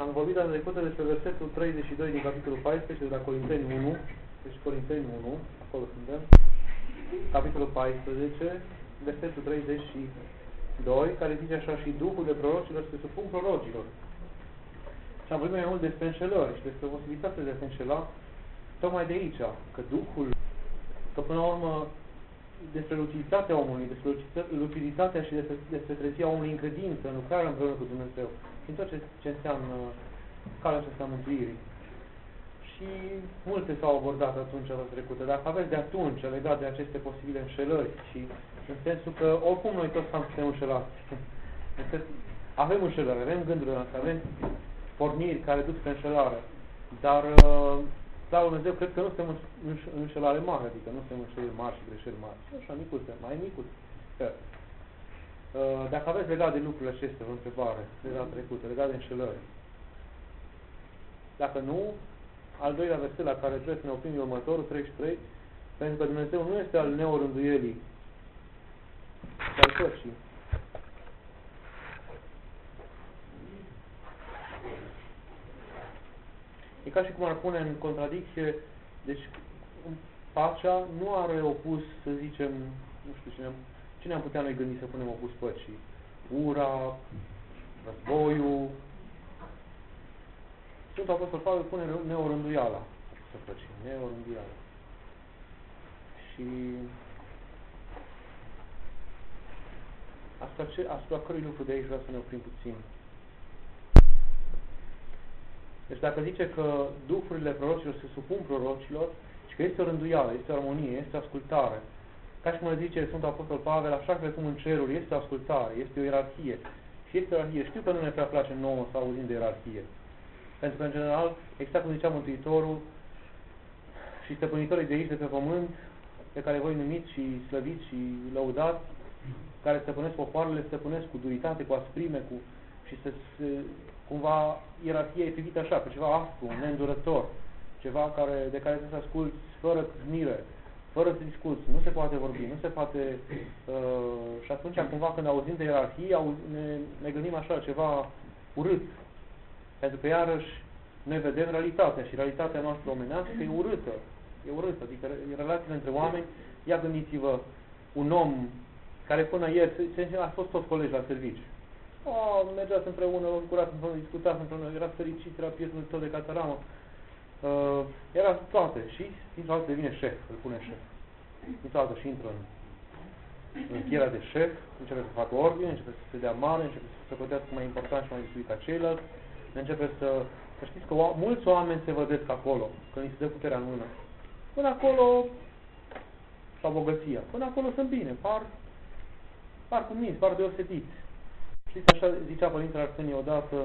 Am vorbit data trecută despre versetul 32 din capitolul 14 de la Corinteni 1. Deci Corinteni 1, acolo suntem. Capitolul 14, versetul 32, care zice așa: și Duhul de prorocilor se supun prorocilor. Și am vorbit mai mult despre înșelări și despre posibilitatea de a se înșela tocmai de aici, că Duhul, că până la urmă, despre luciditatea omului, despre luciditatea și despre treția omului în credință, în lucrarea împreună cu Dumnezeu, și în tot ce înseamnă calea aceasta mântuirii. Și multe s-au abordat atunci, data trecută, dar aveți de atunci legat de aceste posibile înșelări și în sensul că oricum noi toți am suntem înșelați. Avem înșelări, avem gândurile noastre, avem porniri care duc spre înșelare, dar slavă Dumnezeu, cred că nu suntem în înșelare mare, adică nu suntem înșelări mari și greșeli mari. Așa, micuțe, mai micuțe. Dacă aveți legat de lucrurile acestea, o întrebare de data trecută, legat de înșelări. Dacă nu, al doilea verset la care trebuie să ne oprim următorul, 33, pentru că Dumnezeu nu este al neorânduielii, ci al păcii. E ca și cum ar pune în contradicție, deci pacea nu are opus, să zicem, nu știu cine am putea noi gândi să punem opus păcii? Ura, războiul. Sfântul Apostol Pavel pune neorânduiala să păcii, neorânduiala. Și asupra cărui lucru de aici vreau să ne oprim puțin. Deci dacă zice că duhurile prorocilor se supun prorocilor și că este o rânduială, este o armonie, este o ascultare, ca și cum le zice Sfântul Apostol Pavel, așa cum în ceruri este o ascultare, este o ierarhie. Și este o ierarhie. Știu că nu ne prea place nouă să auzim de ierarhie. Pentru că, în general, exact cum zicea Mântuitorul și stăpânitorii de aici, de pe pământ, pe care voi numiți și slăviți și lăudați, care stăpânesc popoarele, stăpânesc cu duritate, cu asprime, și cumva ierarhia e privită așa, pe ceva aspru, neîndurător, ceva de care trebuie să asculți fără cârnire, fără să discuți, nu se poate vorbi, nu se poate... și atunci, cumva, când auzim de ierarhie, ne gândim așa, ceva urât. Pentru că, iarăși, noi vedem realitatea și realitatea noastră omenească e urâtă. E urâtă, adică relațiile între oameni, ia gândiți-vă, un om care până ieri, a fost tot colegi la serviciu. Mergeați împreună, curați împreună, discutați împreună, erați fericiți, era prietenul tău de cataramă. Era toate și dintr-o dată devine șef, îl pune șef. Dintr-o dată și intră în pielea de șef, începe să facă ordine, începe să se dea mare, începe să se pătească mai important și mai diferit ca ceilalți, începe să știți că mulți oameni se vădesc acolo, când îi se dă puterea în mână. Până acolo, sau bogăția, până acolo sunt bine, par cuminți, par deosebiți. Știți, așa zicea Părintele Arsenie odată,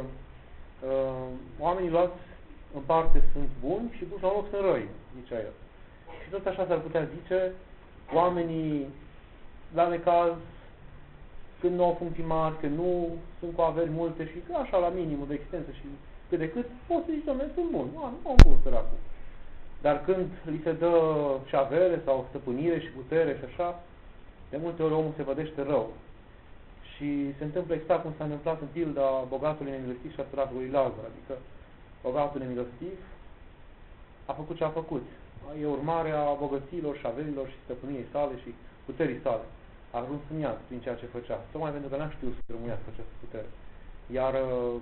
oamenii luați în parte sunt buni și puși la loc sunt răi, zicea el. Și tot așa s-ar putea zice, oamenii la necaz, când nu au funcții mari, când nu sunt cu averi multe și așa la minimul de existență și cât de cât, poți să zici, domnule, sunt buni, nu am bun săracul. Dar când li se dă și avere sau stăpânire și putere și așa, de multe ori omul se vădește rău. Și se întâmplă exact cum s-a întâmplat în pilda bogatului nemilostiv și a săracului Lazar. Adică bogatul nemilostiv a făcut ce a făcut. E urmarea bogăților și averilor și stăpâniei sale și puterii sale. A ajuns în iad prin ceea ce făcea. Tocmai pentru că n-a știut să rămânească această putere. Iar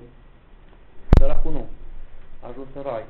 săracul nu. A ajuns în rai.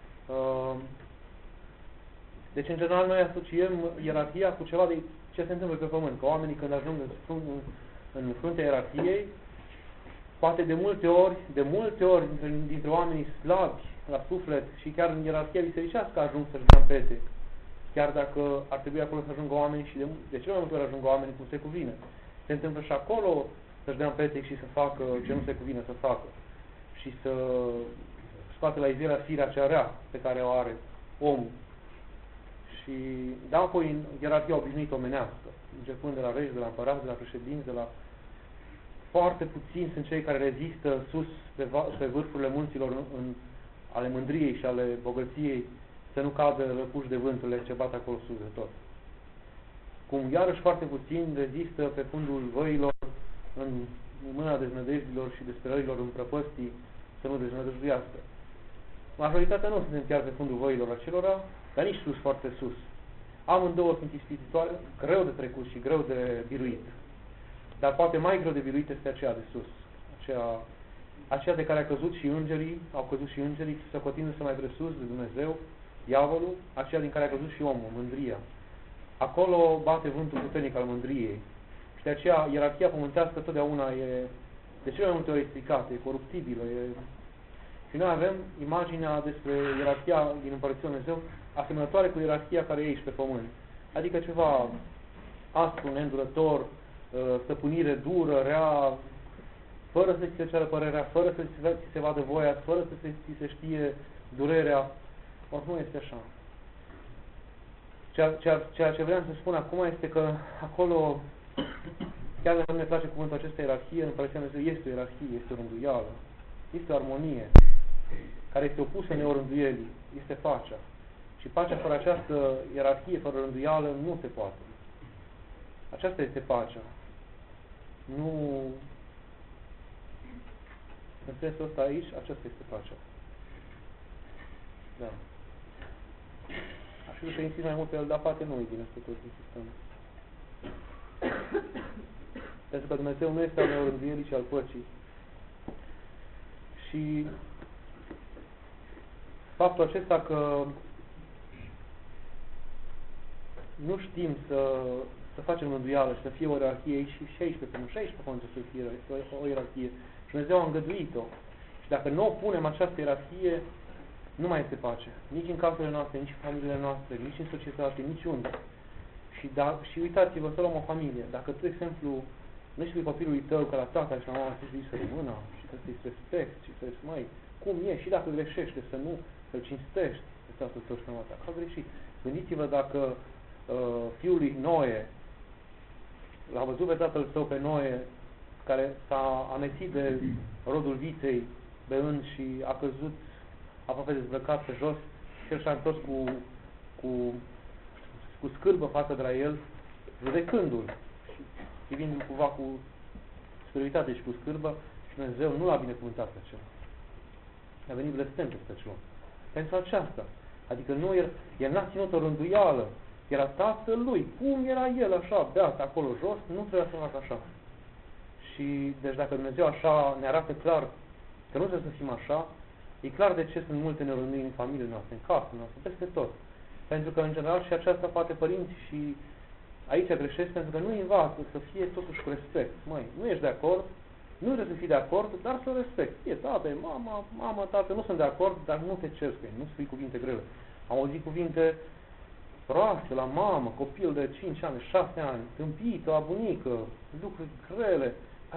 Deci, în general, noi asociem ierarhia cu ceva de ce se întâmplă pe pământ. Că oamenii, când ajung în fruntea ierarhiei, poate de multe ori dintre oamenii slabi la suflet și chiar în ierarhia bisericească ajung să-și dea în pete. Chiar dacă ar trebui acolo să ajungă oamenii și de cele mai multe ori ajungă oamenii cum se cuvine. Se întâmplă și acolo să-și dea în pete și să facă ce nu se cuvine să facă. Și să scoate la iveală firea cea rea pe care o are omul. Și da, apoi în ierarhia obișnuită omenească, începând de la regi, de la împărați, de la președinți, de la... Foarte puțini sunt cei care rezistă sus pe vârfurile munților ale mândriei și ale bogăției să nu cadă răpuși de vânturile ce bat acolo sus de tot. Cum iarăși foarte puțini rezistă pe fundul văilor în mâna deznădejdilor și desperărilor în prăpăstii să nu deznădăjduiască. Majoritatea nu suntem chiar pe fundul văilor acelora, dar nici sus, foarte sus. Amândouă sunt ispititoare, greu de trecut și greu de biruit. Dar poate mai greu de biruit este aceea de sus. Aceea de care a căzut și îngerii, au căzut și îngerii, socotindu-se mai presus de Dumnezeu, diavolul, aceea din care a căzut și omul, mândria. Acolo bate vântul puternic al mândriei. Și de aceea ierarhia pământească totdeauna e de cele mai multe ori stricată, e coruptibilă. Și noi avem imaginea despre ierarhia din Împărăția Dumnezeu asemănătoare cu ierarhia care e aici pe pământ. Adică ceva aspru, neîndurător, stăpânire dură, rea, fără să ți se ceară părerea, fără să ți se vadă voia, fără să ți se știe durerea. Or, nu este așa. Ceea ce vreau să spun acum este că acolo, chiar dacă nu ne place cuvântul acesta ierarhie, în Împărăția Dumnezeu este o ierarhie, este o rânduială, este o armonie, care este opusă neorânduielii, este pacea. Și pacea fără această ierarhie, fără rânduială, nu se poate. Aceasta este pacea. Nu... În sensul ăsta aici, aceasta este pacea. Da. Aș fi să insist mai mult pe el, dar poate nu-i bine să tot insistăm. Pentru că Dumnezeu nu este al neorânduielii, ci al păcii. Și faptul acesta că nu știm să facem rânduială și să fie o ierarhie și aici pe pământ, și aici pe pământ să fie o ierarhie. Și Dumnezeu a îngăduit-o. Și dacă nu opunem această ierarhie, nu mai este pace. Nici în casele noastre, nici în familiile noastre, nici în societate, niciunde. Și uitați-vă, să luăm o familie. Dacă tu, de exemplu, nu știi copilului tău că la tata și la mama să-i să rămână și să-i respecti și să-i mai cum e și dacă greșește, să nu să-l cinstești pe tatăl tău și la mama ta. Că a greșit. Gândiți-vă dacă fiul lui Noe l-a văzut pe tatăl său pe Noe, care s-a amețit de rodul viței beând și a căzut aproape dezbrăcat pe jos și el și-a întors cu scârbă față de la el, judecându-l și privindu-l cumva cu scârbitate și cu scârbă, și Dumnezeu nu l-a binecuvântat pe acela. A venit blestem peste acela. Pentru aceasta. Adică nu el n-a ținut o rânduială. Era tatăl lui. Cum era el așa, beat acolo jos, nu trebuia să facă așa. Și deci dacă Dumnezeu așa ne arată clar că nu trebuie să fim așa, e clar de ce sunt multe nerândui în familiile noastre, în casele noastre, peste tot. Pentru că, în general, și aceasta poate părinți și aici greșesc, pentru că nu învață să fie totuși cu respect. Măi, nu ești de acord, nu trebuie să fii de acord, dar să respect. E tată, e mama, tată, nu sunt de acord, dar nu te ceri cu ei, nu spui cuvinte grele. Am auzit cuvinte proaste la mamă, copil de 5 ani, 6 ani, tâmpită, la bunică, lucruri grele.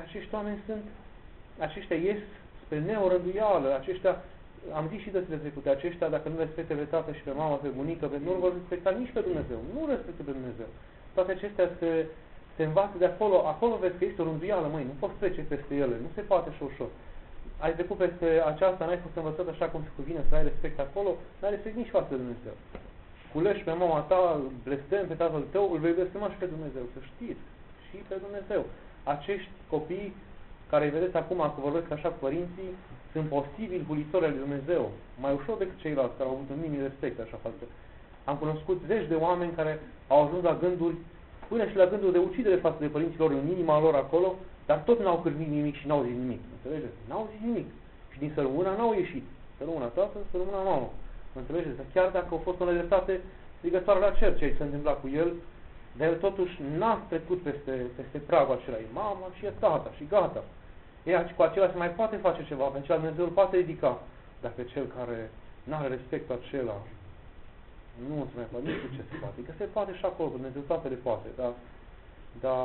Aceștia ies spre neorânduială, aceștia, am zis și dățile trecute, aceștia, dacă nu respecte pe tată și pe mama, pe bunică, nu vor respecta nici pe Dumnezeu, nu respectă pe Dumnezeu. Toate acestea se învață de acolo, acolo vezi că este o rânduială, măi, nu poți trece peste ele, nu se poate și ușor. Ai trecut peste aceasta, n-ai fost învățat așa cum se cuvine să ai respect acolo, n-ai respect nici față de Dumnezeu. Culeși pe mama ta, blestem pe tatăl tău, îl vei blestema și pe Dumnezeu, să știți, și pe Dumnezeu. Acești copii care îi vedeți acum, că vorbesc așa cu părinții, sunt posibil bulitori al lui Dumnezeu, mai ușor decât ceilalți care au avut un minim respect așa față. Am cunoscut zeci de oameni care au ajuns la gânduri, până și la gânduri de ucidere față de părinților în inima lor acolo, dar tot n-au cârnit nimic și n-au zis nimic. Înțelegeți? N-au zis nimic. Și din sărmâna n-au ieșit. Sărmâna tată, sărmâna mamă. Înțelegeți? Chiar dacă au fost o nedreptate strigătoare la cer ce s-a întâmplat cu el, dar el totuși n-a trecut peste pragul acela. E mama și e tata și gata. Cu acela se mai poate face ceva, pentru că Dumnezeu îl poate ridica. Dacă cel care nu are respectul acela, nu se mai poate, nu știu ce se poate. Că se poate și acolo, Dumnezeu toate le poate, dar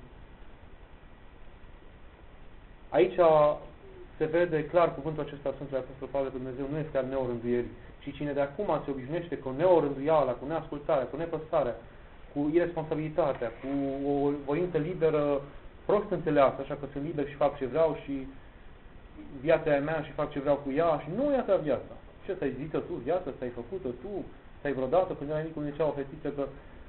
aici se vede clar cuvântul acesta Sfântului Apostol Pavel că Dumnezeu nu este al neorânduierii, ci cine de acum se obișnuiește cu neorânduiala, cu neascultarea, cu nepăsarea, cu irresponsabilitatea, cu o voință liberă prost înțeleasă, așa că sunt liber și fac ce vreau și viața e mea și fac ce vreau cu ea și nu e a ta viața. Ce ți-ai zis tu viața, ți-ai făcut-o tu, ți-ai vreodată, când erai mic, cum zicea o fetiță că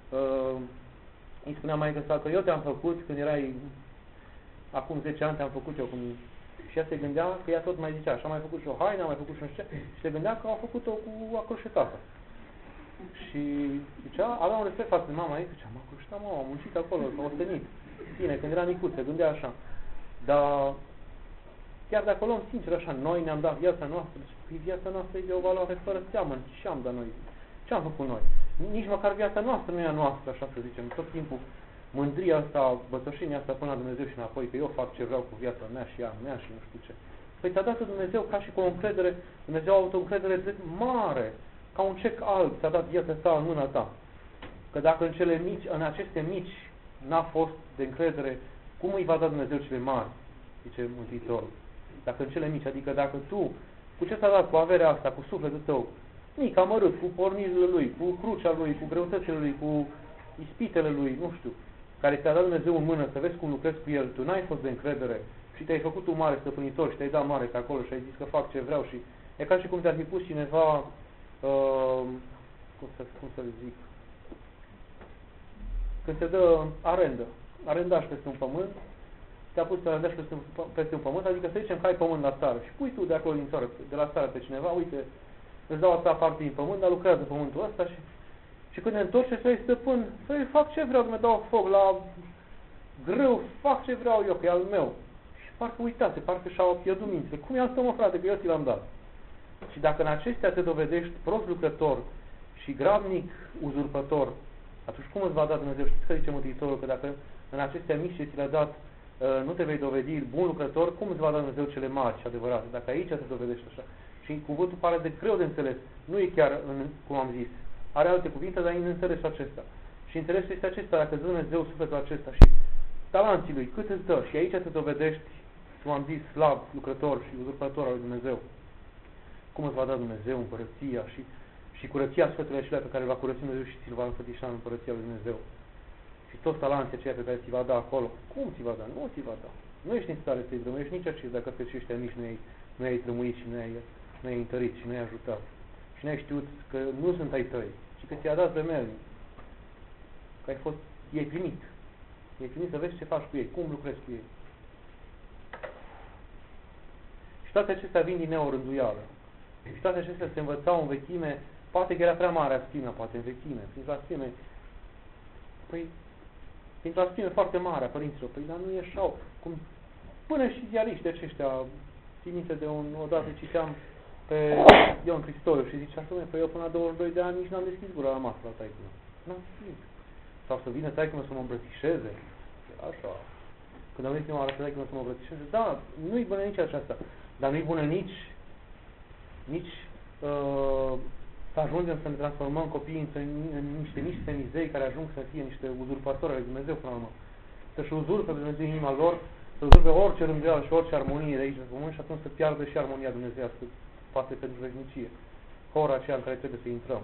îi spunea maică sa că eu te-am făcut când erai acum 10 ani te-am făcut eu Și ea se gândea că ea tot mai zicea, așa, am mai făcut și o haină, am mai făcut și nu știu ce, și se gândea că au făcut-o cu acroșetată. Și zicea, avea un respect față de mama ei, zicea, m-a croșetat mama, am muncit acolo, s-a ostenit. Bine, când era micuț, se gândea așa. Dar chiar de acolo, sincer, așa, noi ne-am dat viața noastră, deci viața noastră e de o valoare fără seamă, ce am dat noi? Ce am făcut noi? Nici măcar viața noastră nu e a noastră, așa să zicem, tot timpul mândria asta, bătășenia asta până la Dumnezeu și înapoi, că eu fac ce vreau cu viața mea și ea mea și nu știu ce. Păi ți-a dat Dumnezeu ca și cu o încredere, Dumnezeu a avut o încredere mare, ca un cec alb, ți-a dat viața ta în mâna ta. Că dacă în cele mici, în aceste mici n-a fost de încredere, cum îi va da Dumnezeu cele mari? Zice Mântuitorul. Dacă în cele mici, adică dacă tu, cu ce ți-a dat, cu averea asta, cu sufletul tău, mic, amărât, cu pornirile lui, cu crucea lui, cu greutățile lui, cu ispitele lui, nu știu, care ți-a dat Dumnezeu în mână să vezi cum lucrezi cu el, tu n-ai fost de încredere și te-ai făcut tu mare stăpânitor și te-ai dat mare pe acolo și ai zis că fac ce vreau și e ca și cum te-ar fi pus cineva, cum să zic, când se dă arendaj peste un pământ, te-a pus să arendaj peste un pământ, adică să zicem că ai pământ la țară și pui tu de acolo din țară, de la țară pe cineva, uite, îți dau asta parte din pământ, dar lucrează pământul ăsta și când ne întorce să-i stăpân, să-i fac ce vreau, mi dau foc la grâu, fac ce vreau eu, că e al meu. Și parcă uitase, parcă și-au pierdut mințile. Cum e asta, mă, frate, că eu ți l-am dat? Și dacă în acestea te dovedești prost lucrător și grabnic uzurpător, atunci cum îți va da Dumnezeu? Știți că zice Mântuitorul că dacă în acestea mici ce ți le-a dat nu te vei dovedi bun lucrător, cum îți va da Dumnezeu cele mari și adevărate? Dacă aici te dovedești așa. Și cuvântul pare de greu de înțeles. Nu e chiar, cum am zis, are alte cuvinte, dar e în înțelesul acesta. Și interesul este acesta, dacă îți dă Dumnezeu sufletul acesta și talanții lui, cât îți dă? Și aici te dovedești, cum am zis, slab, lucrător și uzurpător al lui Dumnezeu. Cum îți va da Dumnezeu împărăția și curăția sfăturile acelea pe care le va curăți Dumnezeu și ți-l va înfățișa în împărăția lui Dumnezeu. Și toți talanții aceia pe care ți va da acolo, cum ți va da? Nu ți va da. Nu ești în stare să-i drămuiești nici acest, dacă pe ăștia mici nu i-ai drămuit și nu i-ai întărit și nu i-ai ajutat. Și nu ai știut că nu sunt ai tăi, ci că ți-a dat vremelnic. Că i-ai primit. I-ai primit să vezi ce faci cu ei, cum lucrezi cu ei. Și toate acestea vin din neorânduială. Și toate acestea se învățau în vechime, poate că era prea mare asprimea, poate în vechime, printr-o asprimea. Păi, printr-o asprimea foarte mare a părinților, păi, dar nu ieșau. Cum, până și ziariști aceștia, țin minte de odată citeam pe Ion Cristoiu și zicea, păi eu până la 22 de ani nici n-am deschis gura la masă la taică. N-am deschis. Sau să vină taică să mă îmbrățișeze. Așa. Când am venit prima oară să taică să mă îmbrățișeze, da, nu-i bună nici aceasta. Dar nu-i bună nici să ajungem să ne transformăm copiii în niște mici semizei care ajung să fie niște uzurpatori ale Dumnezeu până la urmă. Să-și uzurpe pe Dumnezeu inima lor, să uzurpe orice rânduială și orice armonie de aici de pământ și atunci să piardă și armonia dumnezeiască față pentru veșnicie. Ora aceea în care trebuie să intrăm.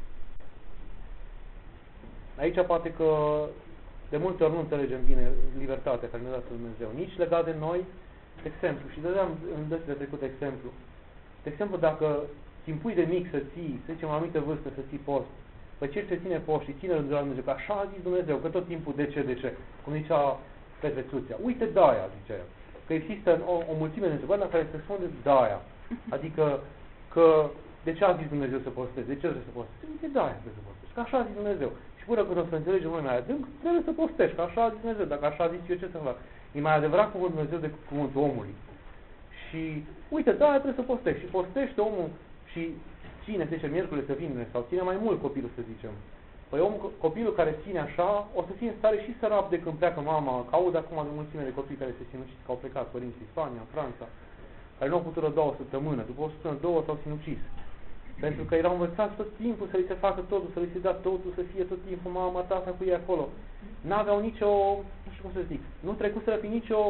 Aici poate că de multe ori nu înțelegem bine libertatea care ne-a dat Dumnezeu. Nici legat de noi, exemplu, și dădeam în dățile trecut exemplu. De exemplu, dacă îți impui de mic să ții, să zicem, o anumită vârstă să ții post, păi ce se ține post și ține rândul la Dumnezeu, că așa a zis Dumnezeu, că tot timpul de ce, cum zicea Petre Țuțea. Uite de-aia, zicea el, că există o mulțime de întrebări la care se răspunde de-aia. Adică că de ce a zis Dumnezeu să postezi? De ce trebuie să postezi? Uite de-aia trebuie să postezi, că așa a zis Dumnezeu. Și până când o să înțelegem noi mai adânc, trebuie să postești, că așa a zis Dumnezeu. Dacă așa a zis eu, ce să fac? E mai adevărat cuvântul Dumnezeu decât cuvântul omului. Și uite, da, trebuie să postești. Și postește omul și ține, se zice, miercuri să vineri, sau ține mai mult copilul, să zicem. Păi copilul care ține așa, o să fie în stare și să rabde când pleacă mama, că aud acum de mulțime de copii care se sinucid, că au plecat părinții în Spania, în Franța, care nu au putut răbda o săptămână, după o săptămână, două s-au sinucis. Pentru că erau învățați tot timpul să li se facă totul, să li se dea totul, să fie tot timpul mama, tata cu ei acolo. N-aveau nicio, nu știu cum să zic, nu trecuseră prin nicio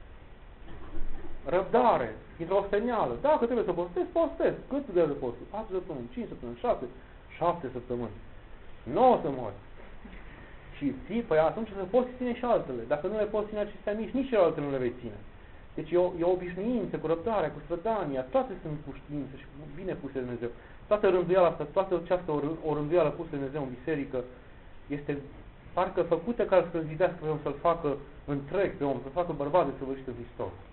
răbdare, dintr-o osteneală. Dacă trebuie să postez. Cât trebuie să postez? 4 săptămâni, 5 săptămâni, 7 săptămâni. 9 să mori. Și ții, păi atunci să poți ține și altele. Dacă nu le poți ține acestea mici, nici celelalte nu le vei ține. Deci e o obișnuință cu răbdarea, cu strădania, toate sunt cu știință și bine puse de Dumnezeu. Toată rânduiala asta, toată această o rânduială pusă de Dumnezeu în biserică este parcă făcută ca să-l zidească pe om, să-l facă întreg pe om, să-l facă bărbat de săvârșit în Hristos.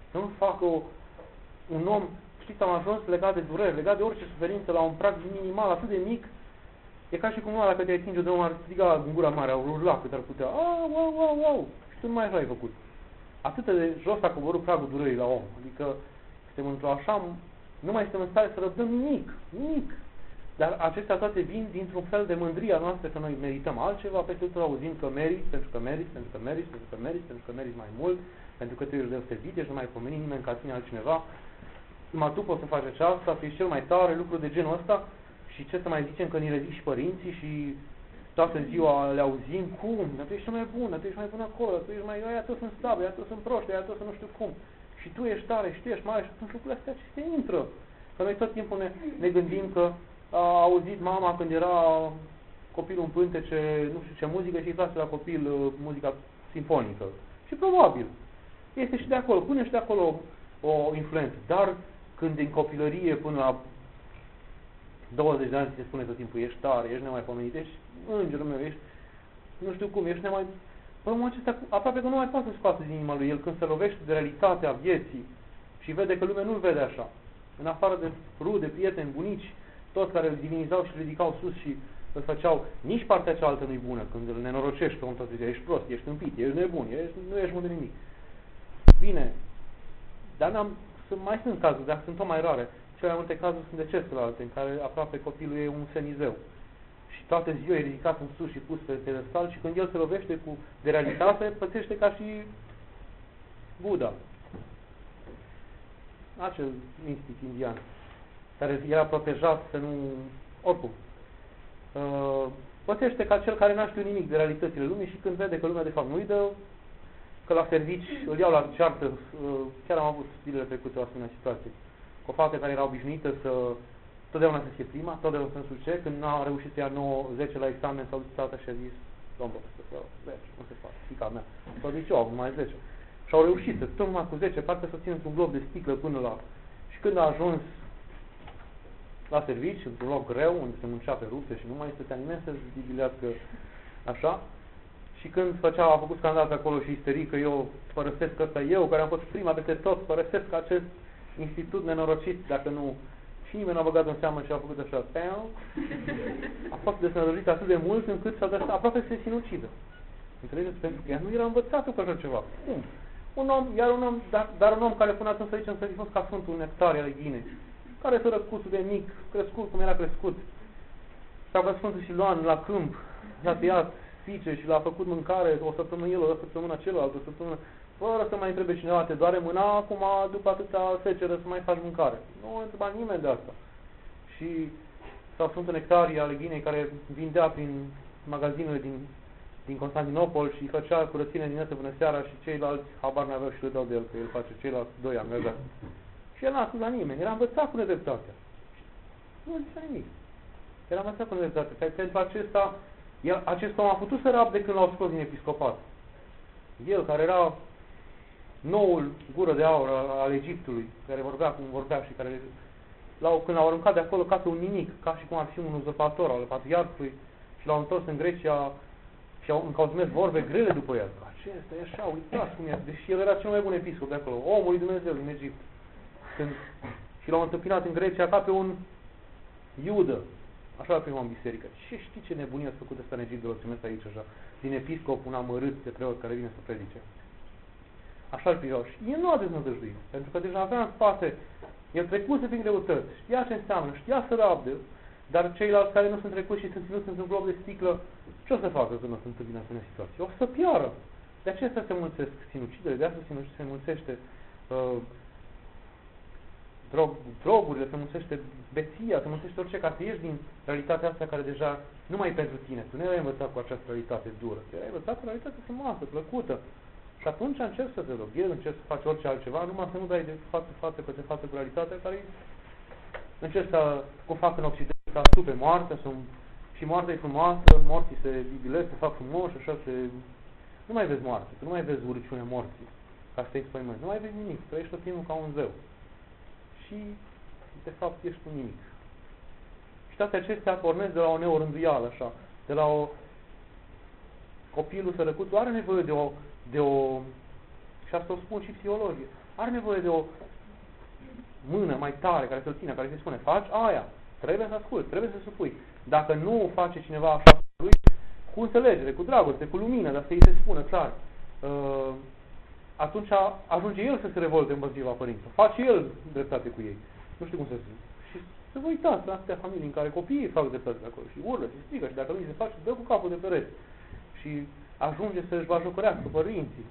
să nu facă un om, știți, am ajuns legat de dureri, legat de orice suferință, la un prag minimal, atât de mic, e ca și cum ăla, dacă te atinge de omul, ar striga în gura mare, ar urla cât ar putea, au, și tu nu mai așa ai făcut. Atât de jos a coborât pragul durerii la om, adică suntem într-o așa, nu mai suntem în stare să răbdăm nimic. Dar acestea toate vin dintr-un fel de mândria noastră că noi merităm altceva, peste tot auzim că meriți, pentru că meriți mai mult, pentru că tu ești deosebit, ești nu mai pomeni nimeni ca tine altcineva, numai tu poți să faci aceasta, tu ești cel mai tare, lucruri de genul ăsta, și ce să mai zicem că ni le zic și părinții și toată ziua le auzim, cum, dar tu ești cel mai bun, dar tu ești mai bun acolo, tu ești mai, aia toți sunt slabi, aia toți sunt proști, aia toți sunt nu știu cum, și tu ești tare, și tu ești mare, și atunci lucrurile astea ce se intră. Că noi tot timpul ne gândim că a auzit mama când era copilul în pântece, nu știu ce muzică, și îi place la copil muzica simfonică. Și probabil este și de acolo, pune și de acolo o influență. Dar când din copilărie până la 20 de ani se spune tot timpul, ești tare, ești nemaipomenit, ești îngerul meu, ești nu știu cum, ești nemai... Omul acesta aproape că nu mai poate să scoate din inima lui el când se lovește de realitatea vieții și vede că lumea nu-l vede așa. În afară de rude, prieteni, bunici, toți care îl divinizau și îl ridicau sus și îl făceau, nici partea cealaltă nu-i bună, când îl nenorocești pe om tot zicea, ești prost, ești împit, ești nebun, nu ești bun de nimic. Bine, dar mai sunt cazuri, dar sunt tot mai rare. Cele mai multe cazuri sunt de celelalte, în care aproape copilul e un semizeu. Și toată ziua e ridicat în sus și pus pe pedestal și când el se lovește de realitate, pățește ca și Buddha. Acel mistic indian, care era protejat să nu... Oricum. Pățește ca cel care n-a știut nimic de realitățile lumii și când vede că lumea de fapt nu-i dă, că la servici îl iau la ceartă, chiar am avut zilele trecute o asemenea situație, cu o fată care era obișnuită să totdeauna să fie prima, totdeauna să însuce, când n-a reușit să ia 9-10 la examen, s-a dus tata și a zis, domnul profesor, 10, nu se poate, fiica mea. S-a zis, eu, mai 10. Și au reușit să tot numai cu 10, parcă să țină într-un glob de sticlă până la... Și când a ajuns la servici, într-un loc greu, unde se muncea pe rupte și nu mai stătea nimeni să zibilească așa, și când a făcut scandal pe acolo și isterică, eu părăsesc ăsta, eu, care am fost prima peste tot, părăsesc acest institut nenorocit, dacă nu... Și nimeni n-a băgat în seamă și a făcut așa, a fost desnădăjit atât de mult încât s-a dat aproape să se sinucidă. Înțelegeți? Pentru că ea nu era învățată cu așa ceva. Cum? Un om, dar un om care până atunci, să zicem, să fi fost ca Sfântul Nectarie ale Ghinei, care s-a răscuțul de mic, crescut cum era crescut, sau ca Sfântul Siluan la câmp, l-a tăiat fice și l-a făcut mâncare o săptămână el, o săptămână celălalt, o săptămână, fără să mai întrebe cineva, te doare mâna, acum după atâta seceră să mai faci mâncare. Nu a întrebat nimeni de asta. Și sau Sfântul Nectarie ale Ghinei, care vindea prin magazinele din Constantinopol și făcea curățenie dimineața până seara și ceilalți habar n-aveau și le dau de el, că el face ceilalți doi angajați. Și el n-a spus la nimeni, era învățat cu nedreptatea. Nu zicea nimic. Era învățat cu nedreptatea. Pentru acest om a putut să rabde când l-au scos din episcopat. El, care era noul gură de aur al Egiptului, care vorbea cum vorbea și care când l-au aruncat de acolo ca pe un nimic, ca și cum ar fi un uzurpator al patriarhului și l-au întors în Grecia și au încălzimesc vorbe grele după el. Acesta e așa, uitați cum e, deși el era cel mai bun episcop de acolo, omul lui Dumnezeu din Egipt. Și l-au întâmpinat în Grecia ca pe un iudă, așa la prima în biserică. Ce știi ce nebunie ați făcut ăsta în Egipt de l-o trimis aici așa, din episcop un amărât de preot care vine să predice. Așa-l priveau. Și el nu a deznădăjduit, pentru că deja avea în spate, el trecuse prin greutăți, știa ce înseamnă, știa să rabde, dar ceilalți care nu sunt trecuți și sunt ținuți într-un glob de sticlă, ce o să facă când o să întâmpină asemenea situație? O să piară. De aceea se mulțesc sinucidere, de asta se mulțește drogurile, se mulțește beția, se mulțește orice, ca să ieși din realitatea asta care deja nu mai e pentru tine. Tu nu ai învățat cu această realitate dură, tu ai învățat cu realitate frumoasă, plăcută. Și atunci încerci să te roghezi, încerci să faci orice altceva, numai să nu dai de față către față cu realitatea care încerci să, cum fac în Occident, să astupe moartea, și moartea e frumoasă, morții se iubilesc, se fac frumoși, așa se... Nu mai vezi moarte, tu nu mai vezi urăciunea morții, ca să te expăimânti, nu mai vezi nimic, trăiești tot timpul ca un zeu. Și, de fapt, ești un nimic. Și toate acestea pornesc de la o neorânduială, așa, de la o... Copilul sărăcut are nevoie de o și asta o spun și psihologii, are nevoie de o mână mai tare care să-l țină, care să-i spune, faci aia, trebuie să asculți, trebuie să supui. Dacă nu face cineva așa cu lui, cu înțelegere, cu dragoste, cu lumină, dar să-i se spună clar, atunci ajunge el să se revolte împotriva părinților. Face el dreptate cu ei. Nu știu cum să zic. Și să vă uitați la astea familii în care copiii fac dreptate de acolo și urlă și strigă și dacă nu se face, dă cu capul de pereți. Și ajunge să-și bajocorească părinții.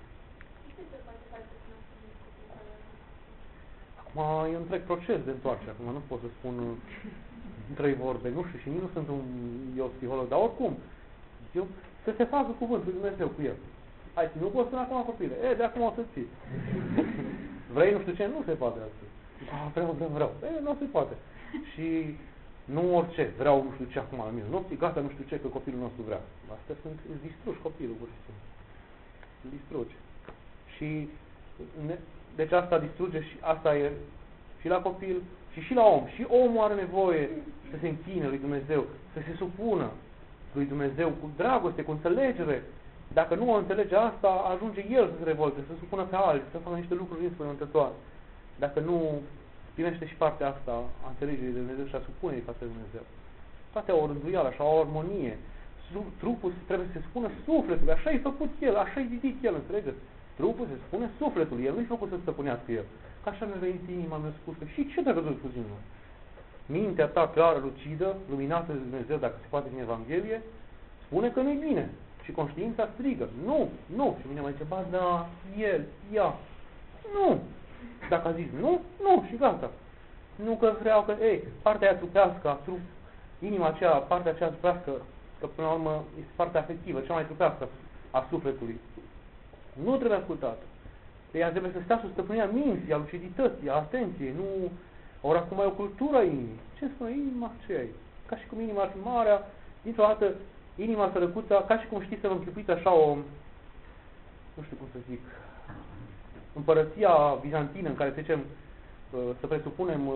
Acum e un întreg proces de întoarcere. Acum nu pot să spun în 3 vorbe, nu știu, și nici nu sunt eu psiholog, dar oricum, să se facă cuvântul lui Dumnezeu cu el. Hai, nu poți spune acum copile. De acum o să ții. Vrei nu știu ce? Nu se poate astăzi. Vreau. Nu se poate. Și nu orice. Vreau nu știu ce acum la mine. Nu, gata, nu știu ce, că copilul nostru vrea. Astea îți distrugi copilul, pur și simplu. Îl distrugi. Și deci asta distruge și asta e și la copil și la om. Și omul are nevoie să se închine lui Dumnezeu, să se supună lui Dumnezeu cu dragoste, cu înțelegere. Dacă nu o înțelege asta, ajunge el să se revolte, să se supună pe alții, să facă niște lucruri înspăimântătoare. Dacă nu primește și partea asta a înțelegerii de Dumnezeu și a supunerii față de Dumnezeu. Toate o rânduială, așa, o armonie. Trupul trebuie să se spună sufletului, așa e făcut el, așa e zidit el, înțelegeți? Trupul se spune sufletului, el nu e făcut să stăpânească el. Ca așa mi-a venit inima, mi-a spus că și ce dacă tu spus inima? Mintea ta clară, lucidă, luminată de Dumnezeu, dacă se poate din Evanghelie, spune că nu-i bine. Și conștiința strigă, nu. Și mine mai zice, ba da, el, ea, nu. Dacă a zis nu, și gata. Nu că vreau că, partea aia trupească, inima aceea, partea aceea trupească, că până la urmă este partea afectivă, cea mai trupească a sufletului. Nu trebuie ascultată. Ea trebuie să stea sub stăpânirea minții, a lucidității, a atenției, nu... Ori acum e o cultură a inimii. Ce spune inima? Ce ai? Ca și cum inima ar fi marea, dintr-o dată inima sărăcuță, ca și cum știți să vă închipuiți așa o, nu știu cum să zic, împărăția bizantină în care zicem, să presupunem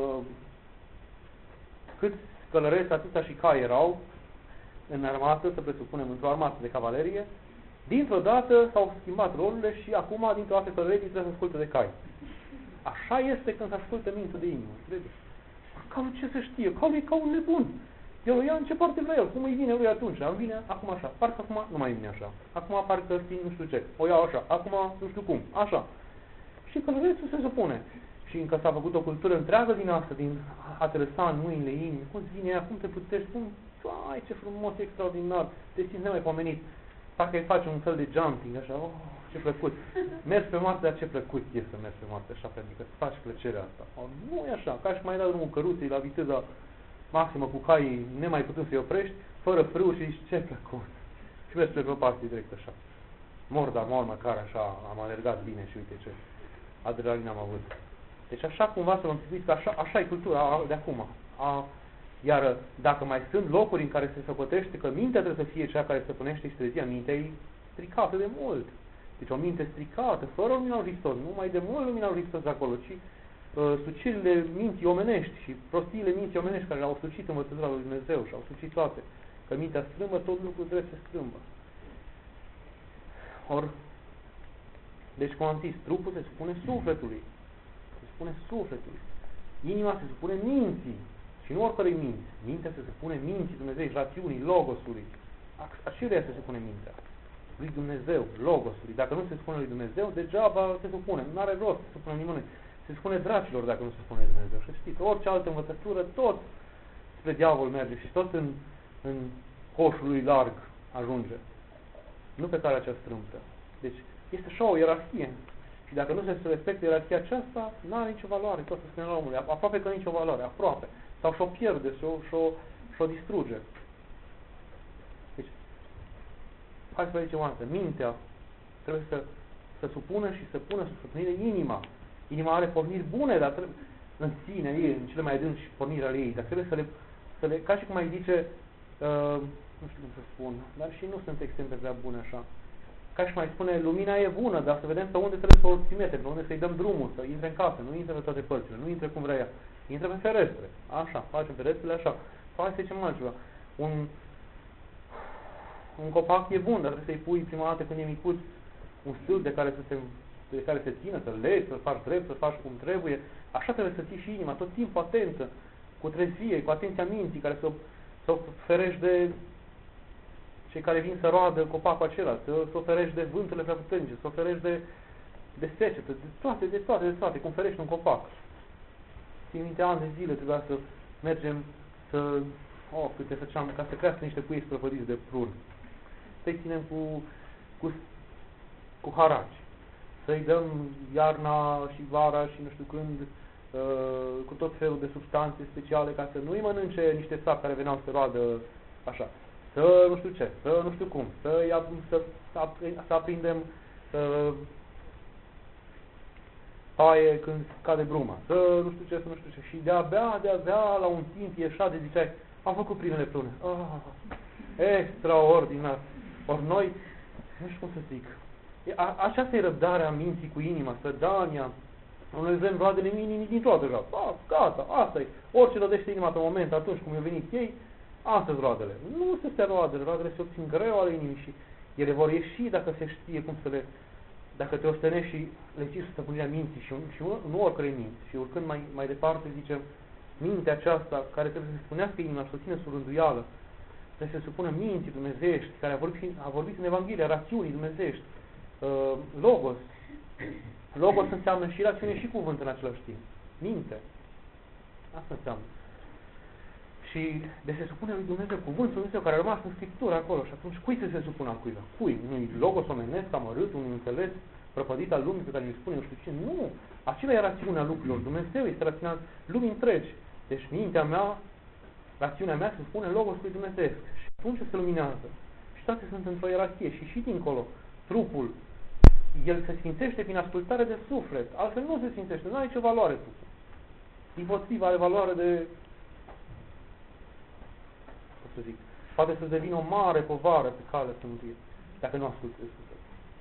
câți călăreți, atâta și cai erau în armată, să presupunem într-o armată de cavalerie, dintr-o dată s-au schimbat rolurile și acum dintr-o dată călăreții trebuie să asculte de cai. Așa este când se ascultă mintea de inimă. Calul ce să știe? Calul e ca un nebun. El o ia în ce parte vrea el, cum îi vine lui atunci, îmi vine acum așa, parcă acum nu mai vine așa, acum parcă știi nu știu ce, o iau așa, acum nu știu cum, așa. Și călărețul se supune. Și încă s-a făcut o cultură întreagă din asta, din a te lăsa în mâinile inimii, cum vine ea, cum te putești, cum, ai ce frumos, extraordinar, te simți nemaipomenit. Parcă îi faci un fel de jumping, așa, ce plăcut. Mergi pe moarte, dar ce plăcut e să mergi pe moarte, așa, pentru că îți faci plăcerea asta. Nu e așa, ca și mai dai drumul căruței la viteza maximă cu caii, nemai putând să-i oprești, fără frâu și zici, ce plăcut. Și mergi pe pastii direct așa. Mor măcar așa, am alergat bine și uite ce adrenalina am avut. Deci așa cumva să vă înțelegeți că așa e cultura de acum. Iar dacă mai sunt locuri în care se socotește că mintea trebuie să fie cea care stăpânește și trezia, mintea e stricată de mult. Deci o minte stricată, fără lumina lui Hristos, nu mai de mult lumina lui Hristos acolo, ci sucirile minții omenești și prostiile minții omenești care le-au sucit învățătura lui Dumnezeu și au sucit toate. Că mintea strâmbă, tot lucrul trebuie să strâmbă. Deci, cum am zis, trupul se supune sufletului. Se supune sufletului. Inima se supune minții. Și nu oricărei minți. Mintea se supune minții Dumnezeu, rațiunii, logosului. Acelea se supune mintea. Lui Dumnezeu, logosului. Dacă nu se supune lui Dumnezeu, degeaba se supune. Nu are rost să se supune nimănui. Se spune dracilor dacă nu se spune Dumnezeu. Și știți, orice altă învățătură, tot spre diavol merge și tot în coșul lui larg ajunge. Nu pe calea cea strâmtă. Deci este așa o ierarhie. Și dacă nu se respectă ierarhia aceasta, nu are nicio valoare, tot să spune la omului. Aproape că nicio valoare, aproape. Sau și-o pierde, și-o distruge. Deci, hai să vă zicem o dată, mintea trebuie să supună și să pună sub stăpânire inima. Inima are porniri bune, dar trebuie, în sine, în cele mai adânci pornirea ei, dar trebuie să le ca și cum ai zice, nu știu cum să spun, dar și nu sunt exemple prea bune așa. Ca și mai spune, lumina e bună, dar să vedem pe unde trebuie să o trimitem, pe unde să-i dăm drumul, să intre în casă, nu intre pe toate părțile, nu intre cum vrea ea, intre pe ferestre, așa, facem ferestrele așa. Sau hai să zicem altceva, un copac e bun, dar trebuie să-i pui prima dată când e micuț un stâlp de care să se de care se țină, să legi, să faci drept, să faci cum trebuie. Așa trebuie să ții și inima, tot timpul atentă, cu trezie, cu atenția minții, care să ferești de cei care vin să roadă copacul acela, să ferești de vânturile prea puternice, să ferești de secetă, de toate, cum ferești un copac. Țin minte, ani de zile trebuia să mergem câte făceam, ca să crească niște puiezi prăpădiți de prun. Să-i ținem cu haraci. Să-i dăm iarna și vara și nu știu când, cu tot felul de substanțe speciale, ca să nu-i mănânce niște sapi care veneau să roadă așa. Să nu știu ce, să nu știu cum, să aprindem paie când cade bruma, să nu știu ce, să nu știu ce. Și de-abia la un timp ieșa de ziceai, am făcut primele prune. Extraordinar. Ori noi, nu știu cum să zic, aceasta e răbdarea minții cu inima, sădania. Nu le vedem roadele niciodată. Gata, asta e. Orice rodește inima pe moment, atunci cum i-au venit ei, astea-s roadele. Nu se stea roadele se obțin greu ale inimii și ele vor ieși dacă se știe cum să le... Dacă te ostenești și le ții stăpânirea minții și nu oricărei minți. Și urcând mai departe, zicem, mintea aceasta care trebuie să se spunească inima și să o ține sub rânduială, trebuie să se supună minții dumnezeiești, care a vorbit în Evanghelia, rațiunii dumnezeiești, logos. Logos înseamnă și rațiune și cuvânt în același timp. Minte. Asta înseamnă. Și de se supune lui Dumnezeu, cuvântul Dumnezeu care a rămas în Scriptură acolo. Și atunci cui să se supună acuiva? Cui? Unui logos omenesc, amărât, unui înțeles prăpădit al lumii pe care îi spune nu știu ce? Nu! Acela e rațiunea lucrurilor. Dumnezeu este rațiunea lumii întregi. Deci mintea mea, rațiunea mea se spune logos lui Dumnezeu. Și atunci se luminează. Și toate sunt într-o ierarhie. Și dincolo, trupul, el se sfințește prin ascultare de suflet. Altfel nu se sfințește. Nu are nicio valoare trupul. Dimpotrivă, are valoare de... să zic, poate să devină o mare povară pe cale să mântuie, dacă nu ascultă de suflet.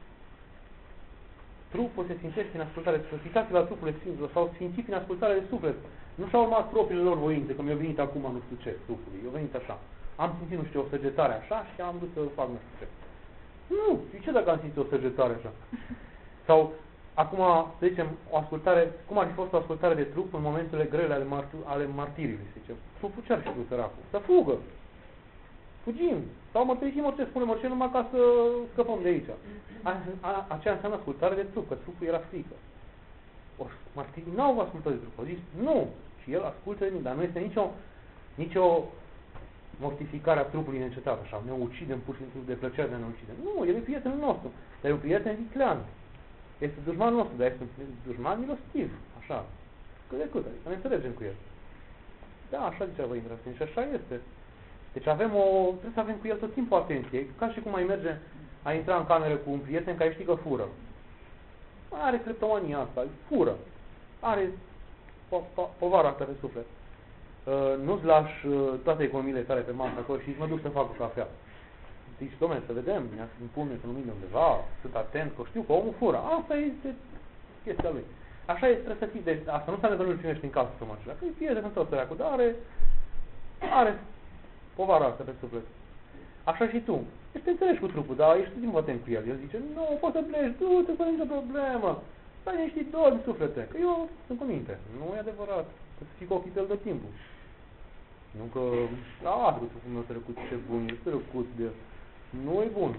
Trupul se sfințește prin ascultare de suflet. Uitați-vă la trupurile sfinților, s-au sfințit prin ascultare de suflet. Nu și-au urmat propriile lor voințe, că mi-a venit acum nu știu ce, trupului. I-a venit așa. Am simțit, nu știu, o săgetare așa și am dus să fac nu știu ce. Nu! Și ce dacă am simțit o săgetare așa? Sau, acum, să zicem, o ascultare, cum ar fi fost o ascultare de trup în momentele grele ale martirii, să zicem. Trupul ce ar fi vrut săracul? Să fugă! Fugim! Sau mărturisim orice, spunem orice, numai ca să scăpăm de aici. Aceea înseamnă ascultare de trup, că trupul era frică. Martirii n-au ascultat de trup, au zis nu! Și el ascultă de mine, dar nu este nicio mortificare a trupului neîncetat, așa, ne ucidem pur și simplu de plăcere de ne ucidem. Nu, el e prietenul nostru, dar e un prieten viclean. Este dușmanul nostru, dar este un dușman milostiv, așa, cât de cât, adică ne înțelegem cu el. Da, așa zicea vă Indrastin, și așa este. Deci trebuie să avem cu el tot timpul atenție, ca și cum ai intra în cameră cu un prieten care știi că fură. Are cleptomania asta, fură. Are povara asta pe suflet. Nu-ți lași toate economiile tale pe masă acolo și mă duc să fac o cafea. Zici, dom'le, să vedem, îmi pun economiile undeva, sunt atent, că știu că omul fură. Asta este chestia lui. Așa e, trebuie să fii, deci asta nu înseamnă că nu-l primești în casă să mă acela, că e prieten în tot săracul, dar are povara asta pe suflet. Așa și tu. Deci te înțelegi cu trupul, dar ești timp atent cu el. El zice, nu, poți să pleci, du-te, fără nicio problemă. Stai niște dormi suflete, că eu sunt cu minte. Nu e adevărat. Să fii cu ochii tăi tot timpul. Nu că, cu trupul meu trecut, ce bun, e trecut de... Nu e bun.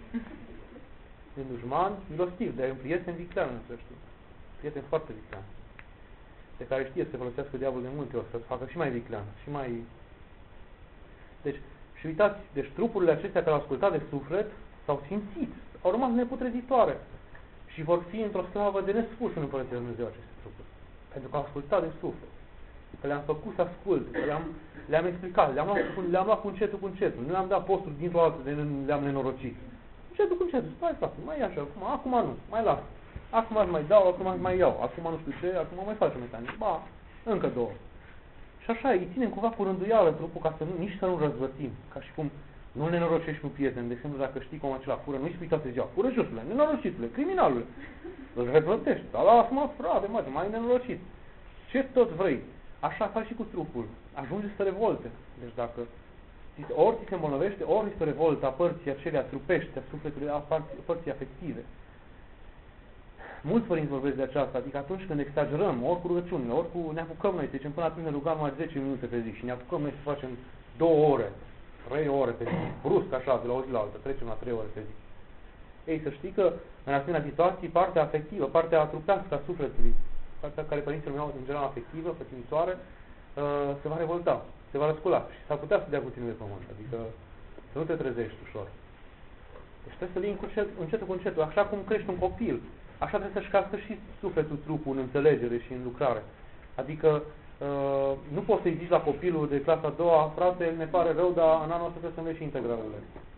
E dușman milostiv, dar e un prieten viclean, nu știu. Prieten foarte viclean. De care știe să se folosească diavolul de multe ori, să facă și mai viclean, și mai... Deci, și uitați, deci trupurile acestea care au ascultat de suflet s-au simțit, au rămas neputrezitoare și vor fi într-o slavă de nespus în Împărăția Lui Dumnezeu aceste trupuri. Pentru că au ascultat de suflet. Că le-am făcut să asculte, că le-am explicat, le-am luat cu încetul, nu le-am dat posturi dintr-o altă de le-am nenorocit. Încetul cu încetul, stai frate, mai ia așa, acum nu, mai las. Acum îți mai dau, acum îți mai iau, acum nu știu ce, acum mai facem metanie. Încă două. Și așa, îi ținem cumva cu rânduială trupul ca să nici să nu răzvătim. Ca și cum nu le nenorocești cu prieten. De exemplu, dacă știi cum acela fură, nu-i spui toate ziua, fură jusule, nenorocitule, criminalule. Îl răzvătești. Dar lasă-mă, frate, mai nenorocit. Ce tot vrei? Așa faci și cu trupul. Ajunge să revolte. Deci dacă ori ți se îmbolnăvește, ori este revolta a părții acelea trupești, a sufletului, a părții afective. Mulți părinți vorbesc de aceasta, adică atunci când exagerăm, ori cu rugăciunile, ori cu ne apucăm noi, zicem până atunci ne rugăm mai 10 minute pe zi și ne apucăm noi să facem 2 ore, 3 ore pe zi, brusc așa, de la o zi la altă, trecem la 3 ore pe zi. Ei, să știi că în asemenea situații, partea afectivă, partea trupească a sufletului, partea care părinții meu în general afectivă, pătimitoare, se va revolta, se va răscula și s-ar putea să dea cu tine de pământ, adică să nu te trezești ușor. Deci trebuie să-l iei încetul cu încetul, așa cum crești un copil, așa trebuie să-și crească și sufletul, trupul, în înțelegere și în lucrare. Adică nu poți să-i zici la copilul de clasa a doua, frate, ne pare rău, dar în anul ăsta trebuie să înveți și integralele.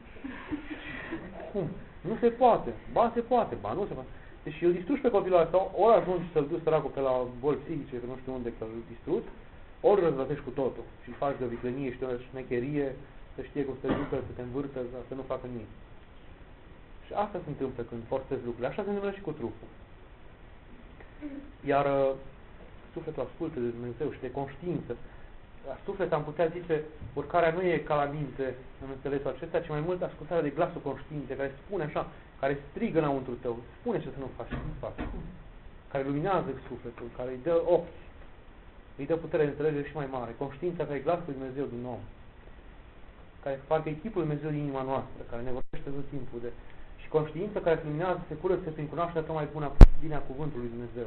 Cum? Nu se poate. Ba se poate, ba nu se poate. Deci îl distrugi pe copilul ăsta, ori ajungi să-l duci săracul pe la boli psihice, că nu știu unde, că îl distrugi, ori răzvrătești cu totul și faci de o viclenie și de o șmecherie, să știe cum să te ducă, să te învârtă, să nu facă nimic. Și asta se întâmplă când forțezi lucrurile. Așa se întâmplă și cu trupul. Iar sufletul ascultă de Dumnezeu și de conștiință. La suflet am putea zice, urcarea nu e ca la minte în înțelesul acesta, ci mai mult ascultarea de glasul conștiinței, care spune așa, care strigă înăuntru tău, spune ce să nu faci, nu faci. Care luminează sufletul, care îi dă ochi, îi dă putere de înțelegere și mai mare. Conștiința care e glasul lui Dumnezeu din om, care face echipul lui Dumnezeu din inima noastră, care ne vorbește tot timpul de... Și conștiința care se luminează, se curăță prin cunoașterea cea mai bună bine a cuvântului lui Dumnezeu.